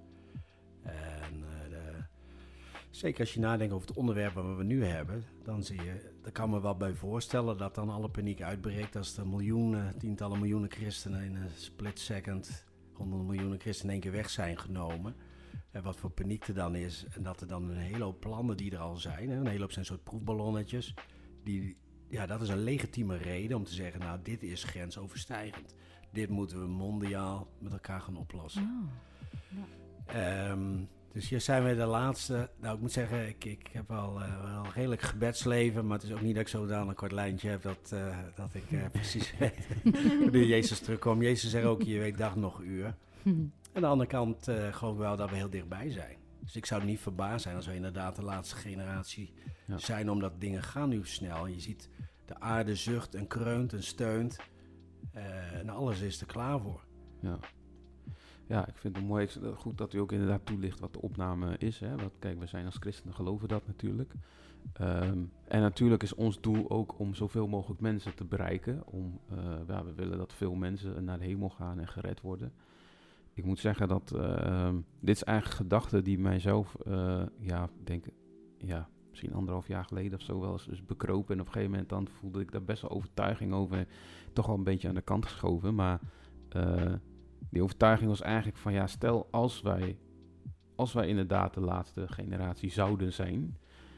En uh, de, zeker als je nadenkt over het onderwerp wat we nu hebben, dan zie je, daar kan me wel bij voorstellen dat dan alle paniek uitbreekt als er miljoenen, tientallen miljoenen christenen in een split second, honderden miljoenen christenen in één keer weg zijn genomen. En wat voor paniek er dan is. En dat er dan een hele hoop plannen die er al zijn. Hè, een hele hoop zijn soort proefballonnetjes. Die, ja, dat is een legitieme reden om te zeggen... nou, dit is grensoverstijgend. Dit moeten we mondiaal met elkaar gaan oplossen.
Oh. Ja.
Um, dus hier zijn we de laatste... Nou, ik moet zeggen, ik, ik heb wel, uh, wel een redelijk gebedsleven... maar het is ook niet dat ik zo dan een kort lijntje heb... dat, uh, dat ik uh, precies weet wanneer Jezus terugkomt. Jezus zegt ook, je weet dag nog uur... Aan de andere kant uh, geloof ik wel dat we heel dichtbij zijn. Dus ik zou niet verbaasd zijn als we inderdaad de laatste generatie ja. zijn. Omdat dingen gaan nu snel. En je ziet de aarde zucht en kreunt en steunt. Uh, en alles is er klaar voor.
Ja. Ja, ik vind het mooi. Ik, goed dat u ook inderdaad toelicht wat de opname is. Hè? Want kijk, we zijn als christenen geloven dat natuurlijk. Um, en natuurlijk is ons doel ook om zoveel mogelijk mensen te bereiken. Om, uh, ja, we willen dat veel mensen naar de hemel gaan en gered worden. Ik moet zeggen dat uh, dit is eigenlijk een gedachte die mijzelf, uh, ja, denk, ja, misschien anderhalf jaar geleden of zo wel eens is bekropen. En op een gegeven moment dan voelde ik daar best wel overtuiging over, toch wel een beetje aan de kant geschoven. Maar uh, die overtuiging was eigenlijk van, ja, stel als wij, als wij inderdaad de laatste generatie zouden zijn,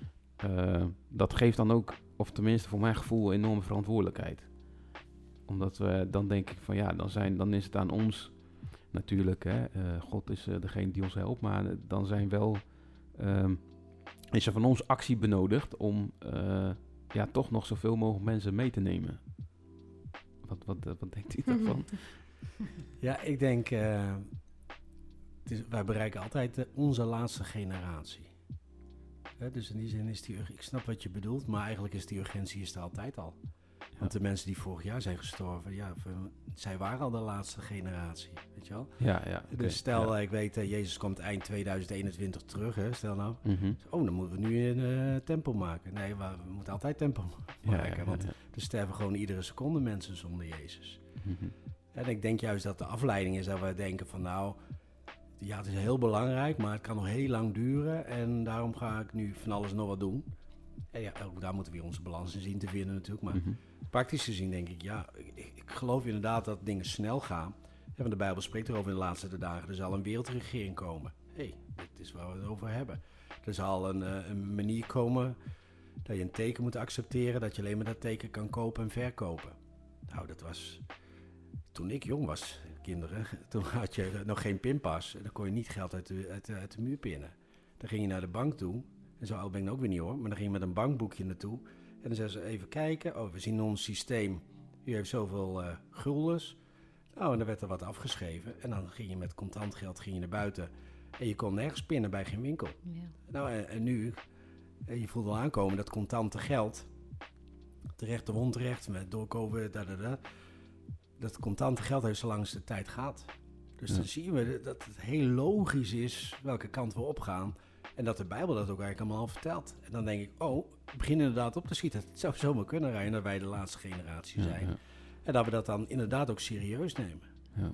uh, dat geeft dan ook, of tenminste voor mijn gevoel, enorme verantwoordelijkheid. Omdat we, dan denk ik van, ja, dan, zijn, dan is het aan ons... Natuurlijk, hè, uh, God is uh, degene die ons helpt, maar uh, dan zijn wel, um, is er van ons actie benodigd om uh, ja, toch nog zoveel mogelijk mensen mee te nemen. Wat, wat, uh, wat denkt u daarvan?
Ja, ik denk, uh, het is, wij bereiken altijd uh, onze laatste generatie. Hè, dus in die zin is die, ik snap wat je bedoelt, maar eigenlijk is die urgentie is er altijd al. Want de mensen die vorig jaar zijn gestorven, ja, zij waren al de laatste generatie, weet je wel?
Ja, ja. Okay,
dus stel,
ja.
ik weet, uh, Jezus komt eind tweeduizend eenentwintig terug, hè, stel nou.
Mm-hmm.
Oh, dan moeten we nu een uh, tempel maken. Nee, we, we moeten altijd tempel maken, ja, ja, want ja, ja. er sterven gewoon iedere seconde mensen zonder Jezus.
Mm-hmm.
En ik denk juist dat de afleiding is dat we denken van, nou, ja, het is heel belangrijk, maar het kan nog heel lang duren en daarom ga ik nu van alles nog wat doen. En ja, ook daar moeten we weer onze balans in zien te vinden natuurlijk, maar... Mm-hmm. Praktisch gezien denk ik, ja, ik, ik geloof inderdaad dat dingen snel gaan. Ja, de Bijbel spreekt erover in de laatste dagen. Er zal een wereldregering komen. Hé, hey, dit is waar we het over hebben. Er zal een, uh, een manier komen dat je een teken moet accepteren... dat je alleen maar dat teken kan kopen en verkopen. Nou, dat was... Toen ik jong was, kinderen, toen had je nog geen pinpas. Dan kon je niet geld uit de, uit de, uit de muur pinnen. Dan ging je naar de bank toe. En zo oud ben ik ook weer niet hoor. Maar dan ging je met een bankboekje naartoe... En dan zeggen ze even kijken. Oh, we zien in ons systeem. U heeft zoveel uh, guldens. Nou, en dan werd er wat afgeschreven. En dan ging je met contant geld ging je naar buiten. En je kon nergens pinnen bij geen winkel. Ja. Nou, en, en nu, je voelt wel aankomen dat contante geld, terecht of onterecht, met doorkomen, da, da, da, dat contante geld heeft zolang de tijd gaat. Dus
Ja.
dan zien we dat het heel logisch is welke kant we opgaan. En dat de Bijbel dat ook eigenlijk allemaal vertelt. En dan denk ik, oh, we beginnen inderdaad op te schieten. Het zou zomaar kunnen rijden dat wij de laatste generatie
Ja,
zijn.
ja,
En dat we dat dan inderdaad ook serieus nemen.
ja.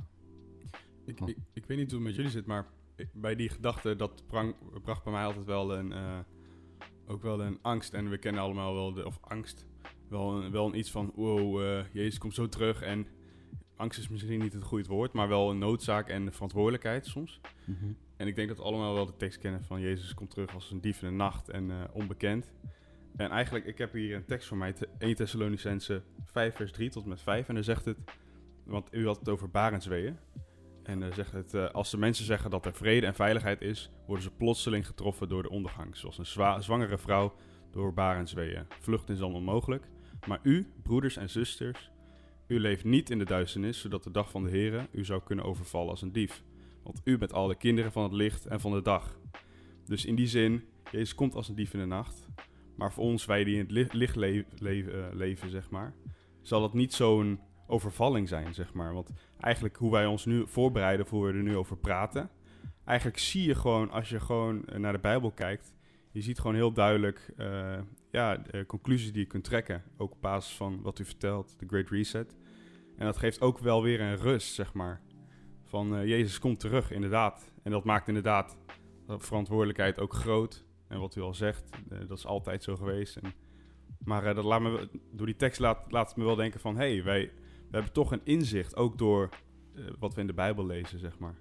Ik, ik, ik weet niet hoe het met jullie zit, maar ik- bij die gedachte, dat prang, bracht bij mij altijd wel een, eh, ook wel een angst. En we kennen allemaal wel, de, of angst, wel een, wel een iets van, wow, eh, Jezus komt zo terug. En angst is misschien niet het goede woord, maar wel een noodzaak en verantwoordelijkheid soms.
Mhm.
En ik denk dat we allemaal wel de tekst kennen van Jezus komt terug als een dief in de nacht en eh, onbekend. En eigenlijk, ik heb hier een tekst voor mij, te- eerste Thessalonicenzen vijf vers drie tot en met vijf. En dan zegt het, want u had het over barensweeën. En dan zegt het, eh, als de mensen zeggen dat er vrede en veiligheid is, worden ze plotseling getroffen door de ondergang. Zoals een zwa- zwangere vrouw door barensweeën. Vluchten is dan onmogelijk. Maar u, broeders en zusters, u leeft niet in de duisternis, zodat de dag van de Here u zou kunnen overvallen als een dief. Want u bent al de kinderen van het licht en van de dag. Dus in die zin, Jezus komt als een dief in de nacht. Maar voor ons, wij die in het li- licht le- le- uh, leven, zeg maar, zal dat niet zo'n overvalling zijn, zeg maar. Want eigenlijk hoe wij ons nu voorbereiden, of hoe we er nu over praten, eigenlijk zie je gewoon, als je gewoon uh, naar de Bijbel kijkt, je ziet gewoon heel duidelijk uh, ja, de conclusies die je kunt trekken. Ook op basis van wat u vertelt, de Great Reset. En dat geeft ook wel weer een rust, zeg maar. Van uh, Jezus komt terug, inderdaad. En dat maakt inderdaad de verantwoordelijkheid ook groot. En wat u al zegt, uh, dat is altijd zo geweest. En, maar uh, dat laat me, door die tekst laat, laat het me wel denken van, hé, hey, wij we hebben toch een inzicht, ook door uh, wat we in de Bijbel lezen, zeg maar.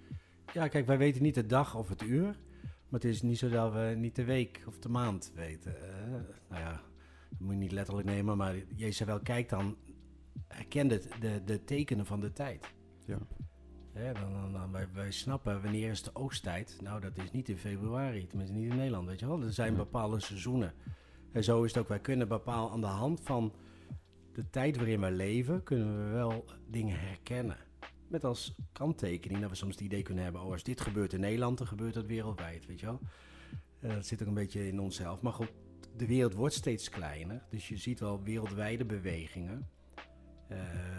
Ja, kijk, wij weten niet de dag of het uur. Maar het is niet zo dat we niet de week of de maand weten. Uh, nou ja, dat moet je niet letterlijk nemen, maar Jezus wel kijkt dan, herkent het, de, de tekenen van de tijd.
Ja.
Ja, dan, dan, dan, wij, wij snappen wanneer is de oogsttijd. Nou, dat is niet in februari, tenminste niet in Nederland, weet je wel. Er zijn bepaalde seizoenen. En zo is het ook, wij kunnen bepalen aan de hand van de tijd waarin wij leven, kunnen we wel dingen herkennen. Met als kanttekening dat we soms het idee kunnen hebben, oh, als dit gebeurt in Nederland, dan gebeurt dat wereldwijd, weet je wel. Uh, dat zit ook een beetje in onszelf. Maar goed, de wereld wordt steeds kleiner, dus je ziet wel wereldwijde bewegingen. Uh,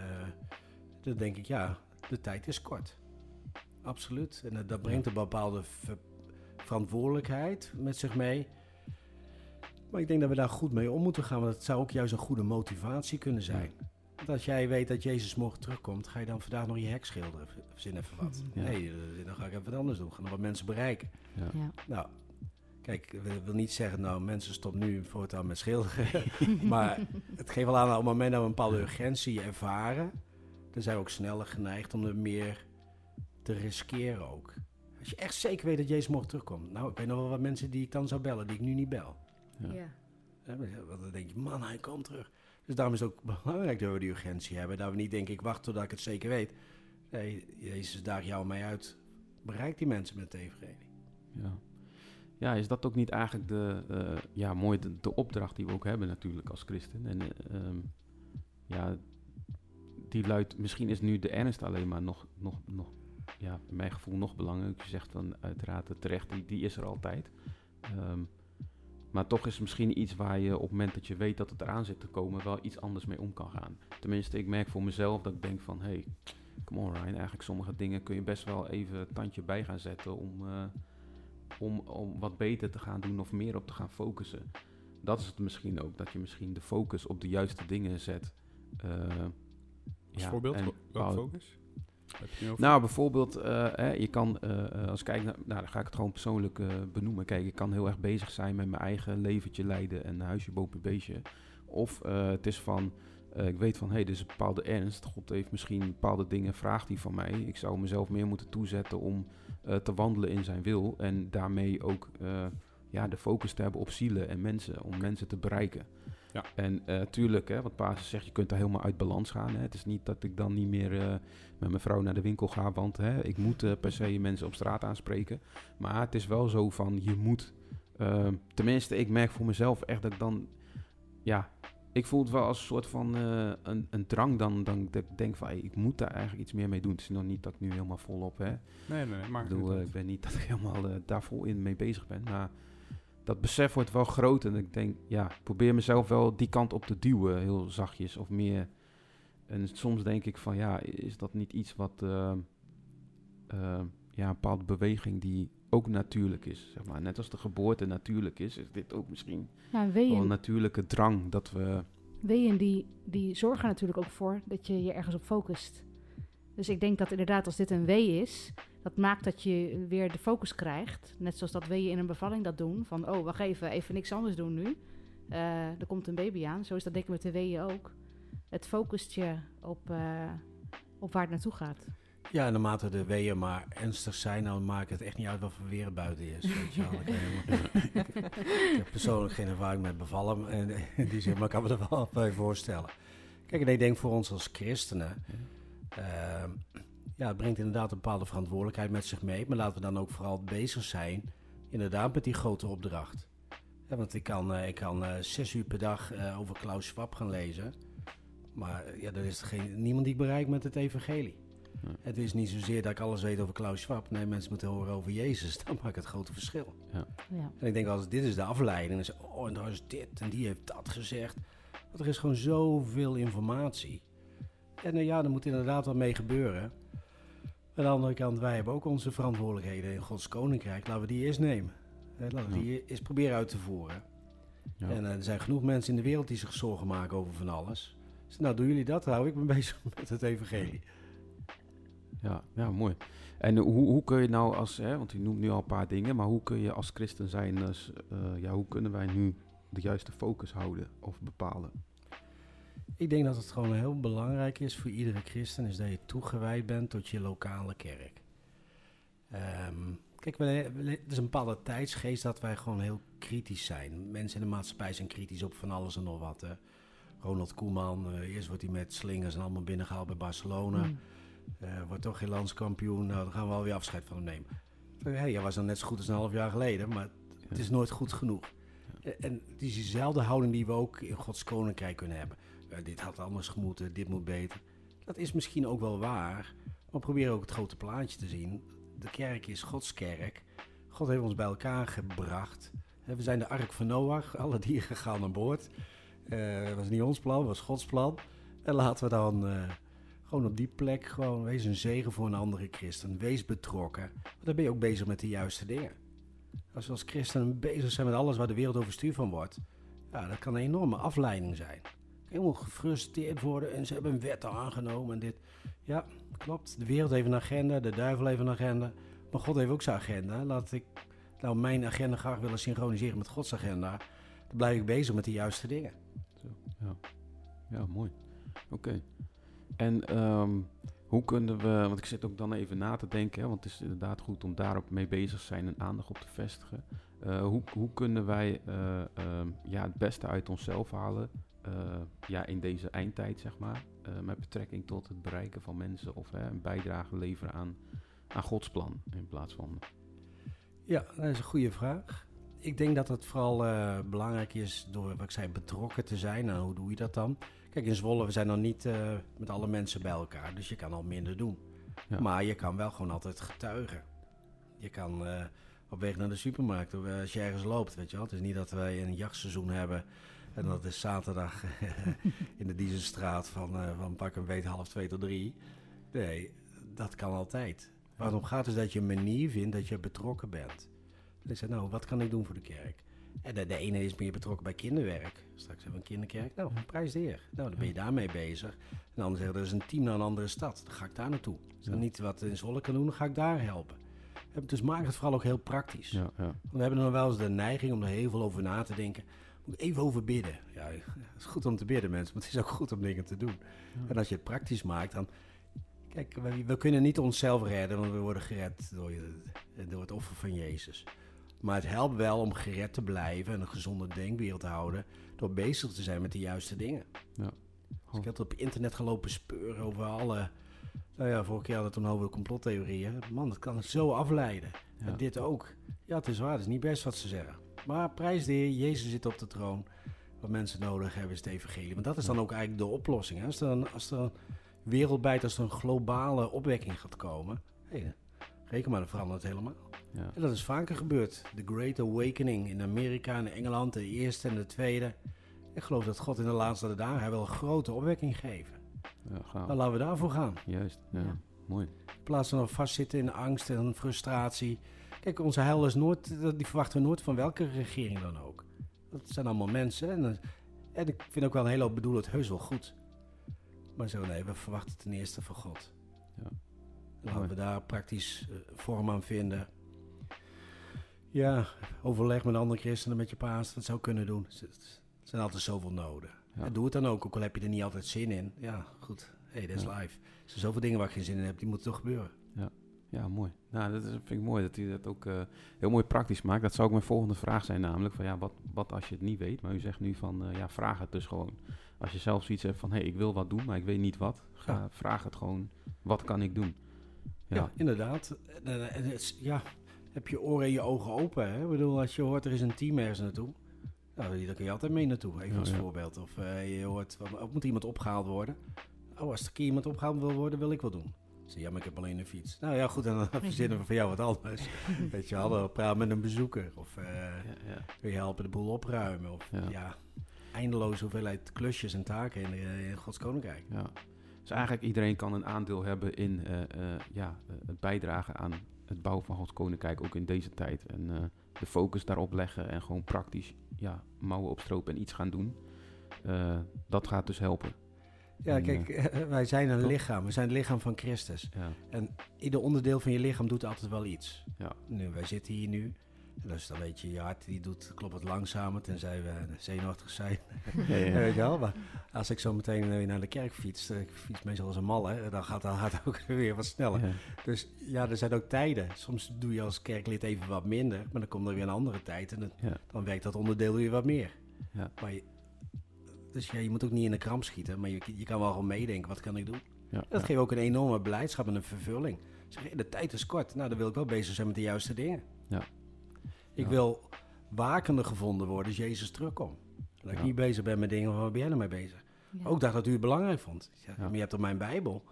dan denk ik, ja, de tijd is kort. Absoluut. En uh, dat brengt een bepaalde ver- verantwoordelijkheid met zich mee. Maar ik denk dat we daar goed mee om moeten gaan, want het zou ook juist een goede motivatie kunnen zijn. Want als jij weet dat Jezus morgen terugkomt, ga je dan vandaag nog je hek schilderen? Verzin even wat.
Ja.
Nee, dan ga ik even wat anders doen. Ga nog wat mensen bereiken.
Ja.
Ja.
Nou, kijk, ik wil niet zeggen, nou, mensen stop nu voortaan met schilderen. Maar het geeft wel aan, op het moment dat we een bepaalde urgentie ervaren, dan zijn we ook sneller geneigd om er meer te riskeren ook. Als je echt zeker weet dat Jezus morgen terugkomt. Nou, ik weet nog wel wat mensen die ik dan zou bellen, die ik nu niet bel.
Ja.
Ja.
Ja, want dan denk je, man, hij komt terug. Dus daarom is het ook belangrijk dat we die urgentie hebben. Dat we niet denken, ik wacht totdat ik het zeker weet. Nee, Jezus daagt jou en mij uit. Bereik die mensen met het evangelie.
Ja. Ja, is dat ook niet eigenlijk de, uh, ja, mooi de, de opdracht die we ook hebben natuurlijk als christen? En uh, um, ja, die luidt, misschien is nu de ernst alleen maar nog, nog, nog ja, in mijn gevoel nog belangrijk. Je zegt dan uiteraard terecht, die, die is er altijd. Um, maar toch is het misschien iets waar je op het moment dat je weet dat het eraan zit te komen, wel iets anders mee om kan gaan. Tenminste, ik merk voor mezelf dat ik denk van, hey, come on Ryan, eigenlijk sommige dingen kun je best wel even een tandje bij gaan zetten om, uh, om, om wat beter te gaan doen of meer op te gaan focussen. Dat is het misschien ook, dat je misschien de focus op de juiste dingen zet. Uh,
Als
ja,
voorbeeld,
en
welke
bouw-
focus? Heb je het over?
Nou, bijvoorbeeld, uh, hè, je kan, uh, als ik kijk naar, nou, dan ga ik het gewoon persoonlijk uh, benoemen. Kijk, ik kan heel erg bezig zijn met mijn eigen leventje leiden en huisje, boompje, beestje. Of uh, het is van, uh, ik weet van, hé, hey, dit is een bepaalde ernst. God heeft misschien bepaalde dingen, vraagt hij van mij. Ik zou mezelf meer moeten toezetten om uh, te wandelen in zijn wil. En daarmee ook uh, ja, de focus te hebben op zielen en mensen, om mensen te bereiken.
Ja.
En uh, tuurlijk, hè, wat Paas zegt, je kunt daar helemaal uit balans gaan. Hè. Het is niet dat ik dan niet meer uh, met mijn vrouw naar de winkel ga, want hè, ik moet uh, per se mensen op straat aanspreken. Maar het is wel zo van, je moet, uh, tenminste ik merk voor mezelf echt dat ik dan, ja, ik voel het wel als een soort van uh, een, een drang dan, dan dat ik denk van, hey, ik moet daar eigenlijk iets meer mee doen. Het is nog niet dat ik nu helemaal volop, hè.
Nee, nee, maar...
Ik bedoel, uh, ik ben niet dat ik helemaal uh, daar vol in mee bezig ben, maar dat besef wordt wel groot en ik denk, ja, ik probeer mezelf wel die kant op te duwen, heel zachtjes of meer. En soms denk ik van, ja, is dat niet iets wat, uh, uh, ja, een bepaalde beweging die ook natuurlijk is. Zeg maar. Net als de geboorte natuurlijk is, is dit ook misschien
Ja, en
wel
weeën,
een natuurlijke drang dat we...
weeën die, die zorgen natuurlijk ook voor dat je je ergens op focust. Dus ik denk dat inderdaad als dit een wee is, dat maakt dat je weer de focus krijgt. Net zoals dat weeën in een bevalling dat doen. Van, oh, wacht even, even niks anders doen nu. Uh, er komt een baby aan. Zo is dat denk ik met de weeën ook. Het focust je op, uh, op waar het naartoe gaat.
Ja, en naarmate de weeën maar ernstig zijn, dan maakt het echt niet uit wat voor weer het buiten is. Weet je wel. Ik, helemaal, ik heb persoonlijk geen ervaring met bevallen. En in die zin, maar ik kan me er wel bij voorstellen. Kijk, en ik denk voor ons als christenen... Uh, ja, het brengt inderdaad een bepaalde verantwoordelijkheid met zich mee. Maar laten we dan ook vooral bezig zijn, inderdaad, met die grote opdracht. Ja, want ik kan, uh, ik kan uh, zes uur per dag uh, over Klaus Schwab gaan lezen. Maar uh, ja, er is geen, niemand die ik bereik met het evangelie. Ja. Het is niet zozeer dat ik alles weet over Klaus Schwab. Nee, mensen moeten horen over Jezus. Dan maakt het grote verschil.
Ja.
Ja.
En ik denk, als dit is de afleiding. Dan zeg ik, oh, en daar is dit en die heeft dat gezegd. Want er is gewoon zoveel informatie. En uh, ja, er moet inderdaad wat mee gebeuren. Aan de andere kant, wij hebben ook onze verantwoordelijkheden in Gods Koninkrijk. Laten we die eerst nemen. Laten we ja. die eerst proberen uit te voeren. Ja. En uh, er zijn genoeg mensen in de wereld die zich zorgen maken over van alles. Dus nou, doen jullie dat? Dan hou ik me bezig met het evangelie.
Ja, ja, mooi. En uh, hoe, hoe kun je nou als, hè, want u noemt nu al een paar dingen, maar hoe kun je als christen zijn, dus, uh, ja, hoe kunnen wij nu de juiste focus houden of bepalen?
Ik denk dat het gewoon heel belangrijk is voor iedere christen, is dat je toegewijd bent tot je lokale kerk. Um, kijk, er is een bepaalde tijdsgeest dat wij gewoon heel kritisch zijn. Mensen in de maatschappij zijn kritisch op van alles en nog wat. Hè. Ronald Koeman, uh, eerst wordt hij met slingers en allemaal binnengehaald bij Barcelona. Mm. Uh, wordt toch geen landskampioen, nou dan gaan we alweer afscheid van hem nemen. Hey, hij was dan net zo goed als een half jaar geleden, maar het is nooit goed genoeg. Ja. En het is diezelfde houding die we ook in Gods Koninkrijk kunnen hebben. Uh, dit had anders gemoeten, dit moet beter. Dat is misschien ook wel waar, maar probeer ook het grote plaatje te zien. De kerk is Gods kerk. God heeft ons bij elkaar gebracht. Uh, we zijn de ark van Noach, alle dieren gaan naar boord. Het uh, was niet ons plan, het was Gods plan. En laten we dan uh, gewoon op die plek, gewoon wees een zegen voor een andere christen. Wees betrokken, want dan ben je ook bezig met de juiste dingen. Als we als christen bezig zijn met alles waar de wereld overstuur van wordt, ja, dat kan een enorme afleiding zijn. Helemaal gefrustreerd worden en ze hebben een wet aangenomen en dit. Ja, klopt. De wereld heeft een agenda, de duivel heeft een agenda, maar God heeft ook zijn agenda. Laat ik nou mijn agenda graag willen synchroniseren met Gods agenda. Dan blijf ik bezig met de juiste dingen.
Zo, ja. ja, mooi. Oké. Okay. En um, hoe kunnen we, want ik zit ook dan even na te denken, hè, want het is inderdaad goed om daarop mee bezig te zijn en aandacht op te vestigen. Uh, hoe, hoe kunnen wij uh, um, ja, het beste uit onszelf halen uh, ja, in deze eindtijd, zeg maar, uh, met betrekking tot het bereiken van mensen of uh, een bijdrage leveren aan, aan Gods plan in plaats van...
Ja, dat is een goede vraag. Ik denk dat het vooral uh, belangrijk is door, wat ik zei, betrokken te zijn. Nou, hoe doe je dat dan? Kijk, in Zwolle, we zijn nog niet uh, met alle mensen bij elkaar, dus je kan al minder doen. Ja. Maar je kan wel gewoon altijd getuigen. Je kan uh, op weg naar de supermarkt, of, uh, als je ergens loopt, weet je wel. Het is niet dat wij een jachtseizoen hebben en dat is zaterdag in de Dieselstraat van, uh, van pak een weet half twee tot drie. Nee, dat kan altijd. Waarom gaat het dat je een manier vindt dat je betrokken bent? En ik zei, nou, wat kan ik doen voor de kerk? En de, de ene is meer betrokken bij kinderwerk. Straks hebben we een kinderkerk. Nou, prijs de Heer. Nou, dan ben je daarmee bezig. En de ander zegt, er is een team naar een andere stad. Dan ga ik daar naartoe. Als ik niet wat in Zwolle kan doen, dan ga ik daar helpen. Dus maak het vooral ook heel praktisch.
Ja, ja.
We hebben nog wel eens de neiging om er heel veel over na te denken. Moet ik even over bidden. Ja, het is goed om te bidden, mensen. Maar het is ook goed om dingen te doen. Ja. En als je het praktisch maakt, dan... Kijk, we, we kunnen niet onszelf redden, want we worden gered door, door het offer van Jezus. Maar het helpt wel om gered te blijven en een gezonde denkwereld te houden door bezig te zijn met de juiste dingen.
Ja.
Dus ik had op internet gelopen speuren over alle... Nou ja, vorige keer hadden we het toen over complottheorieën. Man, dat kan het zo afleiden. Ja. En dit ook. Ja, het is waar, het is niet best wat ze zeggen. Maar prijs de Heer, Jezus zit op de troon. Wat mensen nodig hebben is het evangelie. Want dat is dan ook eigenlijk de oplossing. Hè? Als er een, als er een wereldwijd, als er een globale opwekking gaat komen... Hey, reken maar, dan verandert het helemaal.
Ja.
En dat is vaker gebeurd. De Great Awakening in Amerika en Engeland, de eerste en de tweede. Ik geloof dat God in de laatste dagen wel een grote opwekking geeft.
Ja,
dan laten we daarvoor gaan.
Juist, ja. ja. mooi.
In plaats van vastzitten in angst en frustratie. Kijk, onze heil is nooit, die verwachten we nooit van welke regering dan ook. Dat zijn allemaal mensen. En, en ik vind ook wel een hele hoop bedoel het heus wel goed. Maar zo nee, we verwachten ten eerste van God.
Ja.
En laten we daar praktisch uh, vorm aan vinden. Ja, overleg met andere christenen, met je paas, dat zou kunnen doen. Er zijn altijd zoveel noden.
Ja.
En doe het dan ook, ook al heb je er niet altijd zin in. Ja, goed. Hey, dat is
Ja.
live. Er zijn zoveel dingen waar ik geen zin in heb, die moeten toch gebeuren.
Ja, mooi. Nou, dat is, vind ik mooi dat hij dat ook uh, heel mooi praktisch maakt. Dat zou ook mijn volgende vraag zijn, namelijk van ja, wat, wat als je het niet weet? Maar u zegt nu van uh, ja, vraag het dus gewoon. Als je zelf zoiets hebt van hé, hey, ik wil wat doen, maar ik weet niet wat. Ga,
Ja.
Vraag het gewoon. Wat kan ik doen?
Ja,
Ja,
inderdaad. En, en het is- ja, heb je oren en je ogen open. Hè? Ik bedoel, als je hoort er is een team ergens naartoe. Nou, daar kun je altijd mee naartoe, even
Ja,
als
ja.
voorbeeld. Of uh, je hoort, van, oh, moet iemand opgehaald worden? Oh, als er een keer iemand opgehaald wil worden, wil ik wel doen. Ik zeg, ja, maar ik heb alleen een fiets. Nou ja, goed, en dan verzinnen we voor jou wat anders. Weet je, hadden we praten met een bezoeker. Of uh,
ja, ja.
wil je helpen de boel opruimen. Of
Ja.
ja, eindeloze hoeveelheid klusjes en taken in, uh, in Gods Koninkrijk.
Ja. Dus eigenlijk iedereen kan een aandeel hebben in uh, uh, ja, uh, het bijdragen aan het bouwen van Gods Koninkrijk, ook in deze tijd. En uh, de focus daarop leggen en gewoon praktisch ja, mouwen opstropen en iets gaan doen. Uh, dat gaat dus helpen.
Ja,
En,
kijk, uh, wij zijn een
toch?
lichaam. We zijn het lichaam van Christus.
Ja,
En ieder onderdeel van je lichaam doet altijd wel iets.
ja,
Nu, wij zitten hier nu. Dus dan weet je, je hart die doet, klopt wat langzamer, tenzij we zenuwachtig zijn.
ja, ja.
Weet je wel, maar als ik zo meteen weer naar de kerk fiets, ik fiets meestal als een malle, dan gaat dat hart ook weer wat sneller.
Ja.
Dus ja, er zijn ook tijden. Soms doe je als kerklid even wat minder, maar dan komt er weer een andere tijd en dan,
Ja.
dan werkt dat onderdeel weer wat meer.
Ja.
Maar je, dus ja, je moet ook niet in de kramp schieten, maar je, je kan wel gewoon meedenken, wat kan ik doen?
Ja,
Dat
ja.
geeft ook een enorme blijdschap en een vervulling. Zeg, hey, de tijd is kort, nou dan wil ik wel bezig zijn met de juiste dingen.
Ja.
Ik
Ja.
wil wakende gevonden worden als Jezus terugkomt. Dat ik
Ja.
niet bezig ben met dingen van waar ben jij nou mee bezig?
Ja.
Ook dacht dat u het belangrijk vond. Ja,
Ja.
Maar je hebt toch mijn Bijbel?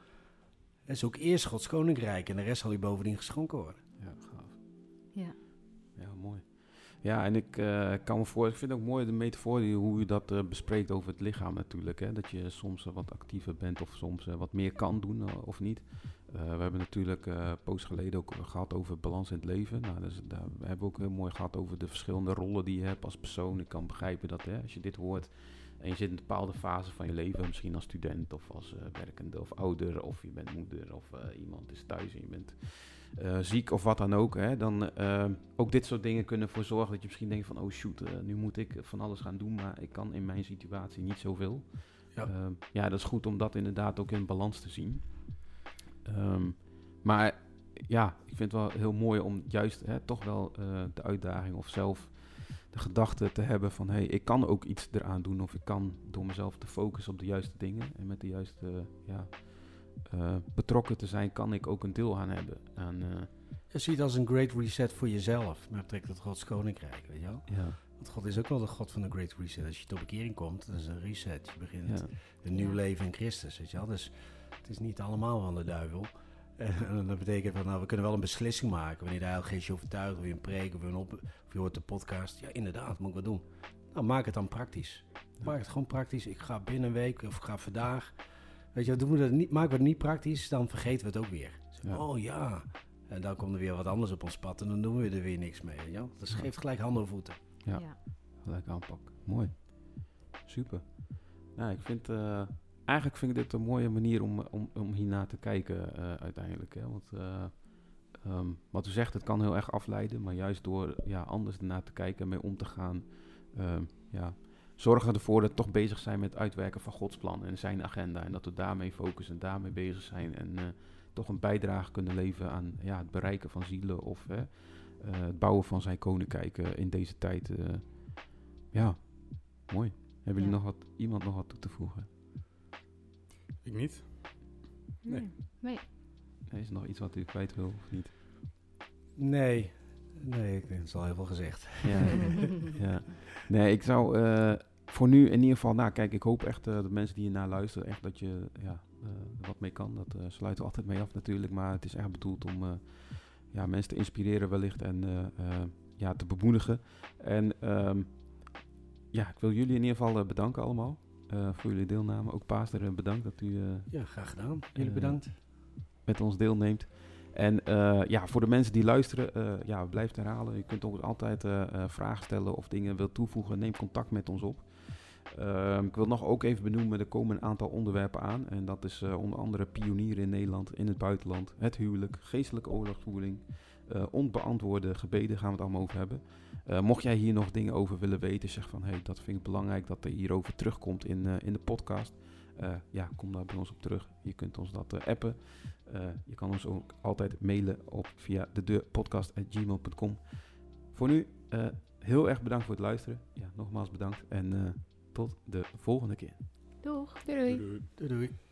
En zoek eerst Gods Koninkrijk en de rest zal u bovendien geschonken worden.
Ja, gaaf.
Ja.
Ja, mooi. Ja, en ik uh, kan me voor, ik vind het ook mooi de metafoor die, hoe u dat uh, bespreekt over het lichaam natuurlijk. Hè? Dat je soms uh, wat actiever bent of soms uh, wat meer kan doen uh, of niet. Uh, we hebben natuurlijk uh, een poos geleden ook gehad over balans in het leven. Nou, dus, daar we hebben we ook heel mooi gehad over de verschillende rollen die je hebt als persoon. Ik kan begrijpen dat hè, als je dit hoort en je zit in een bepaalde fase van je leven, misschien als student of als uh, werkende of ouder of je bent moeder of uh, iemand is thuis en je bent uh, ziek of wat dan ook. Hè, dan uh, ook dit soort dingen kunnen ervoor zorgen dat je misschien denkt van oh shoot, uh, nu moet ik van alles gaan doen, maar ik kan in mijn situatie niet zoveel.
Ja.
Uh, ja, dat is goed om dat inderdaad ook in balans te zien. Um, maar ja, ik vind het wel heel mooi om juist hè, toch wel uh, de uitdaging of zelf de gedachte te hebben van hé, hey, ik kan ook iets eraan doen of ik kan door mezelf te focussen op de juiste dingen en met de juiste uh, ja, uh, betrokken te zijn, kan ik ook een deel aan hebben. Aan, uh,
Je ziet het als een great reset voor jezelf met betrekking tot Gods Koninkrijk, weet je wel?
ja,
Want God is ook wel de God van de great reset. Als je tot bekering komt, dat is een reset. Je begint
ja,
een nieuw
Ja.
leven in Christus, weet je wel? Dus het is niet allemaal van de duivel. En dat betekent van, nou, we kunnen wel een beslissing maken. Wanneer de Heilige Geest je overtuigt, of je een preek, of je, een op, of je hoort de podcast. Ja, inderdaad, moet ik wat doen. Nou, maak het dan praktisch. Maak het gewoon praktisch. Ik ga binnen een week, of ik ga vandaag. Weet je, doen we dat niet, maken we het niet praktisch, dan vergeten we het ook weer.
Ja.
Oh ja. En dan komt er weer wat anders op ons pad en dan doen we er weer niks mee. Weet je wel? Dat
Ja.
geeft gelijk handen en voeten.
Ja.
Ja.
gelijk aanpak. Mooi. Super. Nou, ik vind, uh, eigenlijk vind ik dit een mooie manier om, om, om hiernaar te kijken uh, uiteindelijk. Hè? Want uh, um, wat u zegt, het kan heel erg afleiden, maar juist door ja, anders ernaar te kijken en mee om te gaan, uh, ja, zorgen ervoor dat we toch bezig zijn met het uitwerken van Gods plan en zijn agenda. En dat we daarmee focussen en daarmee bezig zijn en uh, toch een bijdrage kunnen leveren aan ja, het bereiken van zielen of uh, uh, het bouwen van zijn koninkrijk uh, in deze tijd. Uh, ja, mooi. Hebben jullie
Ja.
nog wat, iemand nog wat toe te voegen?
Ik niet.
Nee.
Nee.
Nee.
Nee, is er nog iets wat u kwijt wil of niet?
Nee, nee, ik denk, het is al heel veel gezegd.
Ja, ja. Nee, ik zou uh, voor nu in ieder geval, nou kijk, ik hoop echt uh, dat mensen die hiernaar luisteren, echt dat je ja, uh, wat mee kan. Dat uh, sluiten we altijd mee af natuurlijk, maar het is echt bedoeld om uh, ja, mensen te inspireren wellicht en uh, uh, ja, te bemoedigen. En um, ja, ik wil jullie in ieder geval uh, bedanken allemaal uh, voor jullie deelname. Ook Pastor, uh, bedankt dat u... Uh,
Ja, graag gedaan. Jullie
Uh,
bedankt.
met ons deelneemt. En uh, ja, voor de mensen die luisteren, uh, ja, blijf het herhalen. Je kunt ook altijd uh, uh, vragen stellen of dingen wilt toevoegen. Neem contact met ons op. Uh, ik wil nog ook even benoemen, er komen een aantal onderwerpen aan. En dat is uh, onder andere pionieren in Nederland, in het buitenland, het huwelijk, geestelijke oorlogsvoering, uh, onbeantwoorde gebeden gaan we het allemaal over hebben. Uh, mocht jij hier nog dingen over willen weten, zeg van, hey, dat vind ik belangrijk dat er hierover terugkomt in, uh, in de podcast. Uh, ja, kom daar bij ons op terug. Je kunt ons dat uh, appen. Uh, je kan ons ook altijd mailen op via de deurpodcast at gmail dot com. Voor nu, uh, heel erg bedankt voor het luisteren. Ja, nogmaals bedankt en uh, tot de volgende keer.
Doeg.
Doei doei.
Doei, doei.
Doei doei.